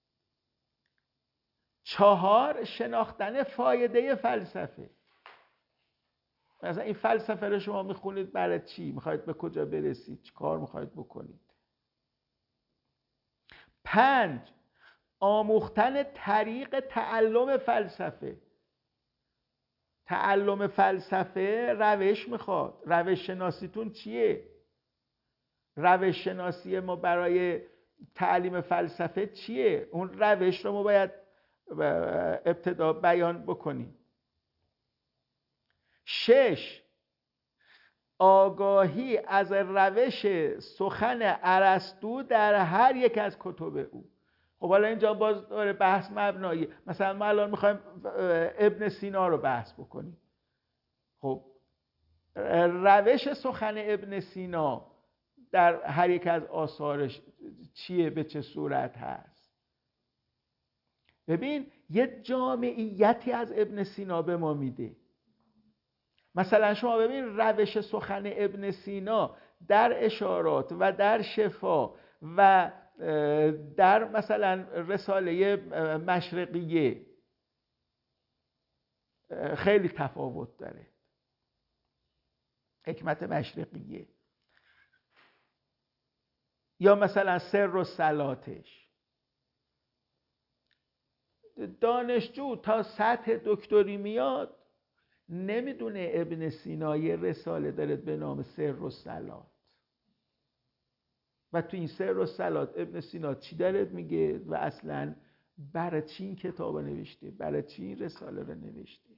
4 شناختن فایده فلسفه. مثلا این فلسفه رو شما میخونید برای چی؟ میخواید به کجا برسید؟ چی کار میخواید بکنید؟ 5 آموختن طریق تعلم فلسفه. تعلم فلسفه روش میخواد. روش شناسیتون چیه؟ روش شناسی ما برای تعلیم فلسفه چیه؟ اون روش رو ما باید ابتدا بیان بکنیم. 6 آگاهی از روش سخن ارسطو در هر یک از کتب او. خب حالا اینجا باز داره بحث مبنایی. مثلا ما الان میخوایم ابن سینا رو بحث بکنیم. خب روش سخن ابن سینا در هر یک از آثارش چیه، به چه صورت هست؟ ببین یه جامعیتی از ابن سینا به ما میده. مثلا شما ببین روش سخن ابن سینا در اشارات و در شفا و در مثلا رساله مشرقیه خیلی تفاوت داره. حکمت مشرقیه یا مثلا سر و صلاتش. دانشجو تا سطح دکتری میاد نمیدونه ابن سینا یه رساله داره به نام سر و صلات و تو این سر و صلات ابن سینا چی داره میگه و اصلا برای چی این کتاب رو نوشته، برای چی این رساله رو نوشته.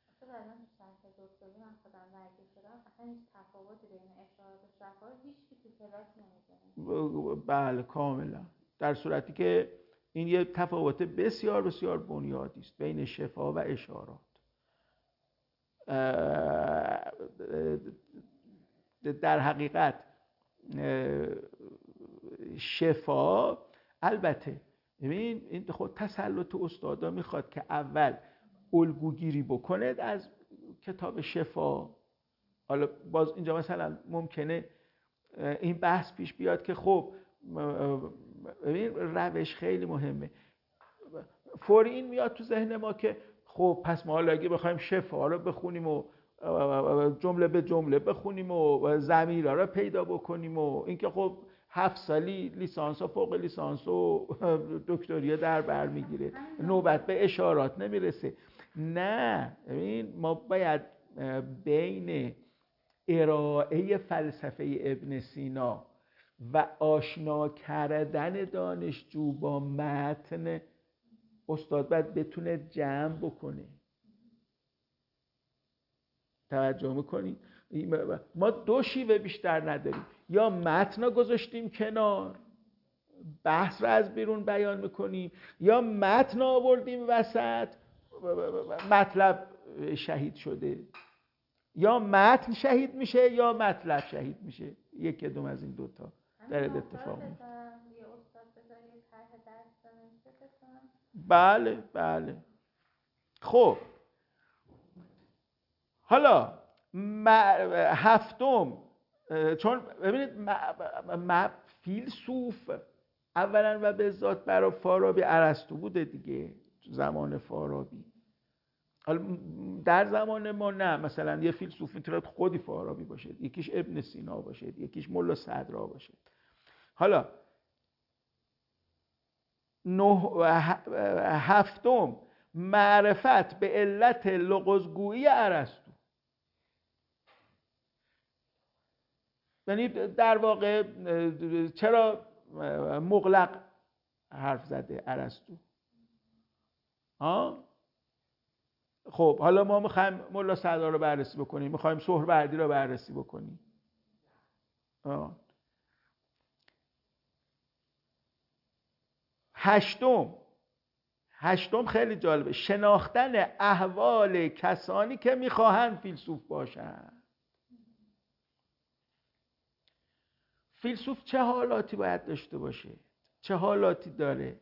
بله کاملا. در صورتی که این یه تفاوت بسیار بسیار بنیادی است بین شفا و اشارات. در حقیقت شفا، البته ببین این خود تسلط استادا میخواد که اول الگوگیری بکنه از کتاب شفا. حالا باز اینجا مثلا ممکنه این بحث پیش بیاد که خب ببین روش خیلی مهمه. فوری این میاد تو ذهن ما که خب پس ما حالا اگه بخوایم شفا رو بخونیم و جمله به جمله بخونیم و ضمیرها رو پیدا بکنیم و اینکه خب 7 سالی لیسانس و فوق لیسانس و دکترا در بر میگیره، نوبت به اشارات نمیرسه. نه، ببین ما باید بین ارائه فلسفه ابن سینا و آشنا کردن دانشجو با متن استاد باید بتونه جمع بکنه. توجه میکنی؟ ما دو شیوه بیشتر نداریم، یا متن گذاشتیم کنار بحث رو از بیرون بیان میکنیم، یا متن آوردیم وسط مطلب شهید شده. یا متن شهید میشه یا مطلب شهید میشه. یک کدوم از این دوتا در اتفاق میفته. بله بله. خب حالا هفتم، چون ببینید فیلسوف اولا و به ذات برای فارابی ارسطو بوده دیگه، زمان فارابی. حالا در زمان ما نه، مثلا یه فیلسوف میتونه خودی فارابی باشه، یکیش ابن سینا باشه، یکیش ملا صدرا باشه. حالا هفتم، معرفت به علت لغزگویی ارسطو. یعنی در واقع چرا مغلق حرف زده ارسطو؟ خب حالا ما میخوایم ملا صدرا رو بررسی بکنیم، میخوایم سهروردی رو بررسی بکنیم. هشتم خیلی جالبه، شناختن احوال کسانی که میخواهند فیلسوف باشند. فیلسوف چه حالاتی باید داشته باشه؟ چه حالاتی داره؟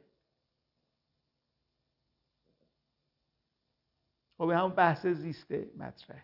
خب همون بحث زیسته مطرح.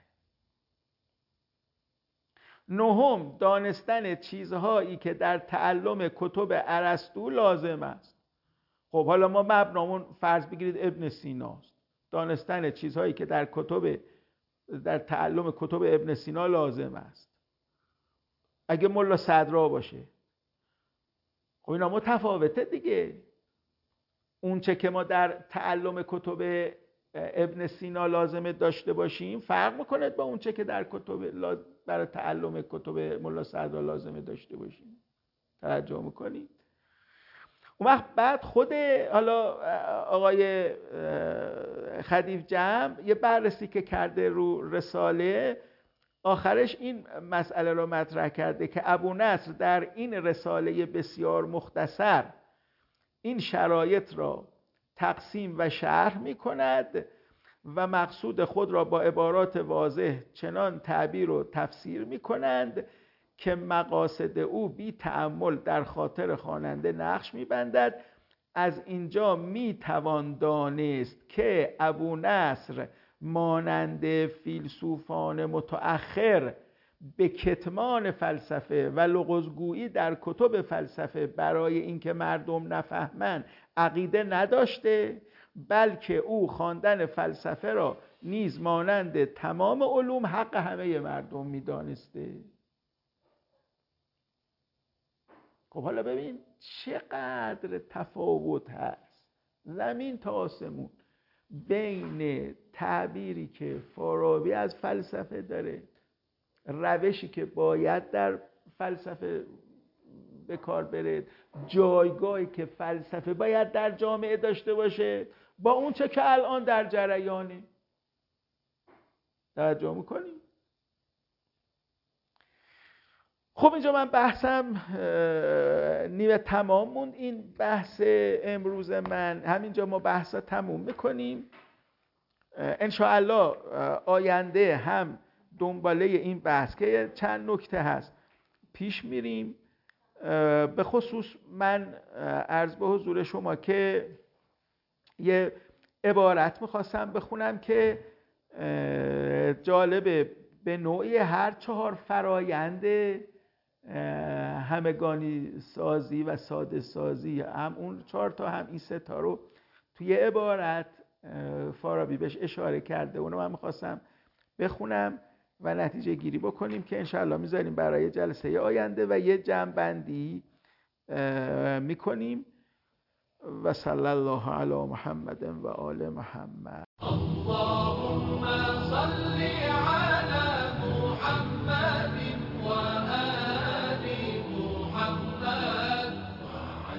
9 دانستن چیزهایی که در تعلم کتب ارسطو لازم است. خب حالا ما مبنامون فرض بگیرید ابن سیناست. دانستن چیزهایی که در تعلم کتب ابن سینا لازم است. اگه ملا صدرا باشه، 10 دانستن چیزهایی که در تعلم کتب ارسطو لازم است. خب حالا ما مبنامون فرض بگیرید ابن سیناست. دانستن چیزهایی که در تعلم کتب ابن سینا لازم است. اگه ملا صدرا باشه، 11 دانستن چیزهایی که در تعلم کتب ارسطو لازم است. خب اینا متفاوته دیگه. اون چه که ما در تعلم کتب ابن سینا لازمه داشته باشیم فرق میکنه با اون چه که در برای تعلم کتب ملا سعدالله لازمه داشته باشیم. توجه میکنید؟ اون وقت بعد خود حالا آقای خدیو جمع یه بررسی که کرده رو رساله، آخرش این مسئله رو مطرح کرده که ابو نصر در این رساله بسیار مختصر این شرایط را تقسیم و شرح می کند و مقصود خود را با عبارات واضح چنان تعبیر و تفسیر می کنند که مقاصد او بی تأمل در خاطر خواننده نقش می بندد. از اینجا می توان دانست که ابو نصر مانند فیلسوفان متأخر به کتمان فلسفه و لغزگویی در کتب فلسفه برای اینکه مردم نفهمند عقیده نداشته، بلکه او خواندن فلسفه را نیز مانند تمام علوم حق همه مردم می‌دانسته. خب حالا ببین چقدر تفاوت هست زمین تا آسمون بین تعبیری که فارابی از فلسفه داره، روشی که باید در فلسفه به کار بره، جایگاهی که فلسفه باید در جامعه داشته باشه، با اون چه که الان در جریانه. توجه میکنیم؟ خب اینجا من بحثم نیمه تمام موند. این بحث امروز من همینجا ما بحثا تموم میکنیم. انشاءالله آینده هم دنباله این بحث که چند نکته هست پیش میریم. به خصوص من عرض به حضور شما که یه عبارت میخواستم بخونم که جالبه، به نوعی هر 4 فرایند همگانی سازی و ساده سازی، هم اون 4 تا هم این 3 تا رو توی عبارت فارابی بهش اشاره کرده. اونو من میخواستم بخونم و نتیجه گیری بکنیم که انشاءالله میذاریم برای جلسه آینده و یه جمع‌بندی میکنیم. و صلی الله علی محمد و آل محمد. اللهم صل على محمد و آل محمد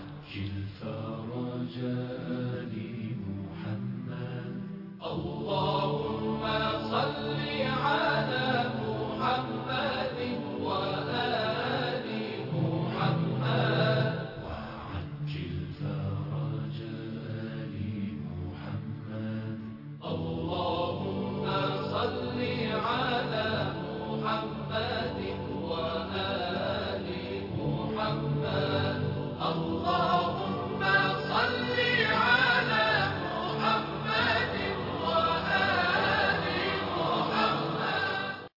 وعجل فرج آل محمد. الله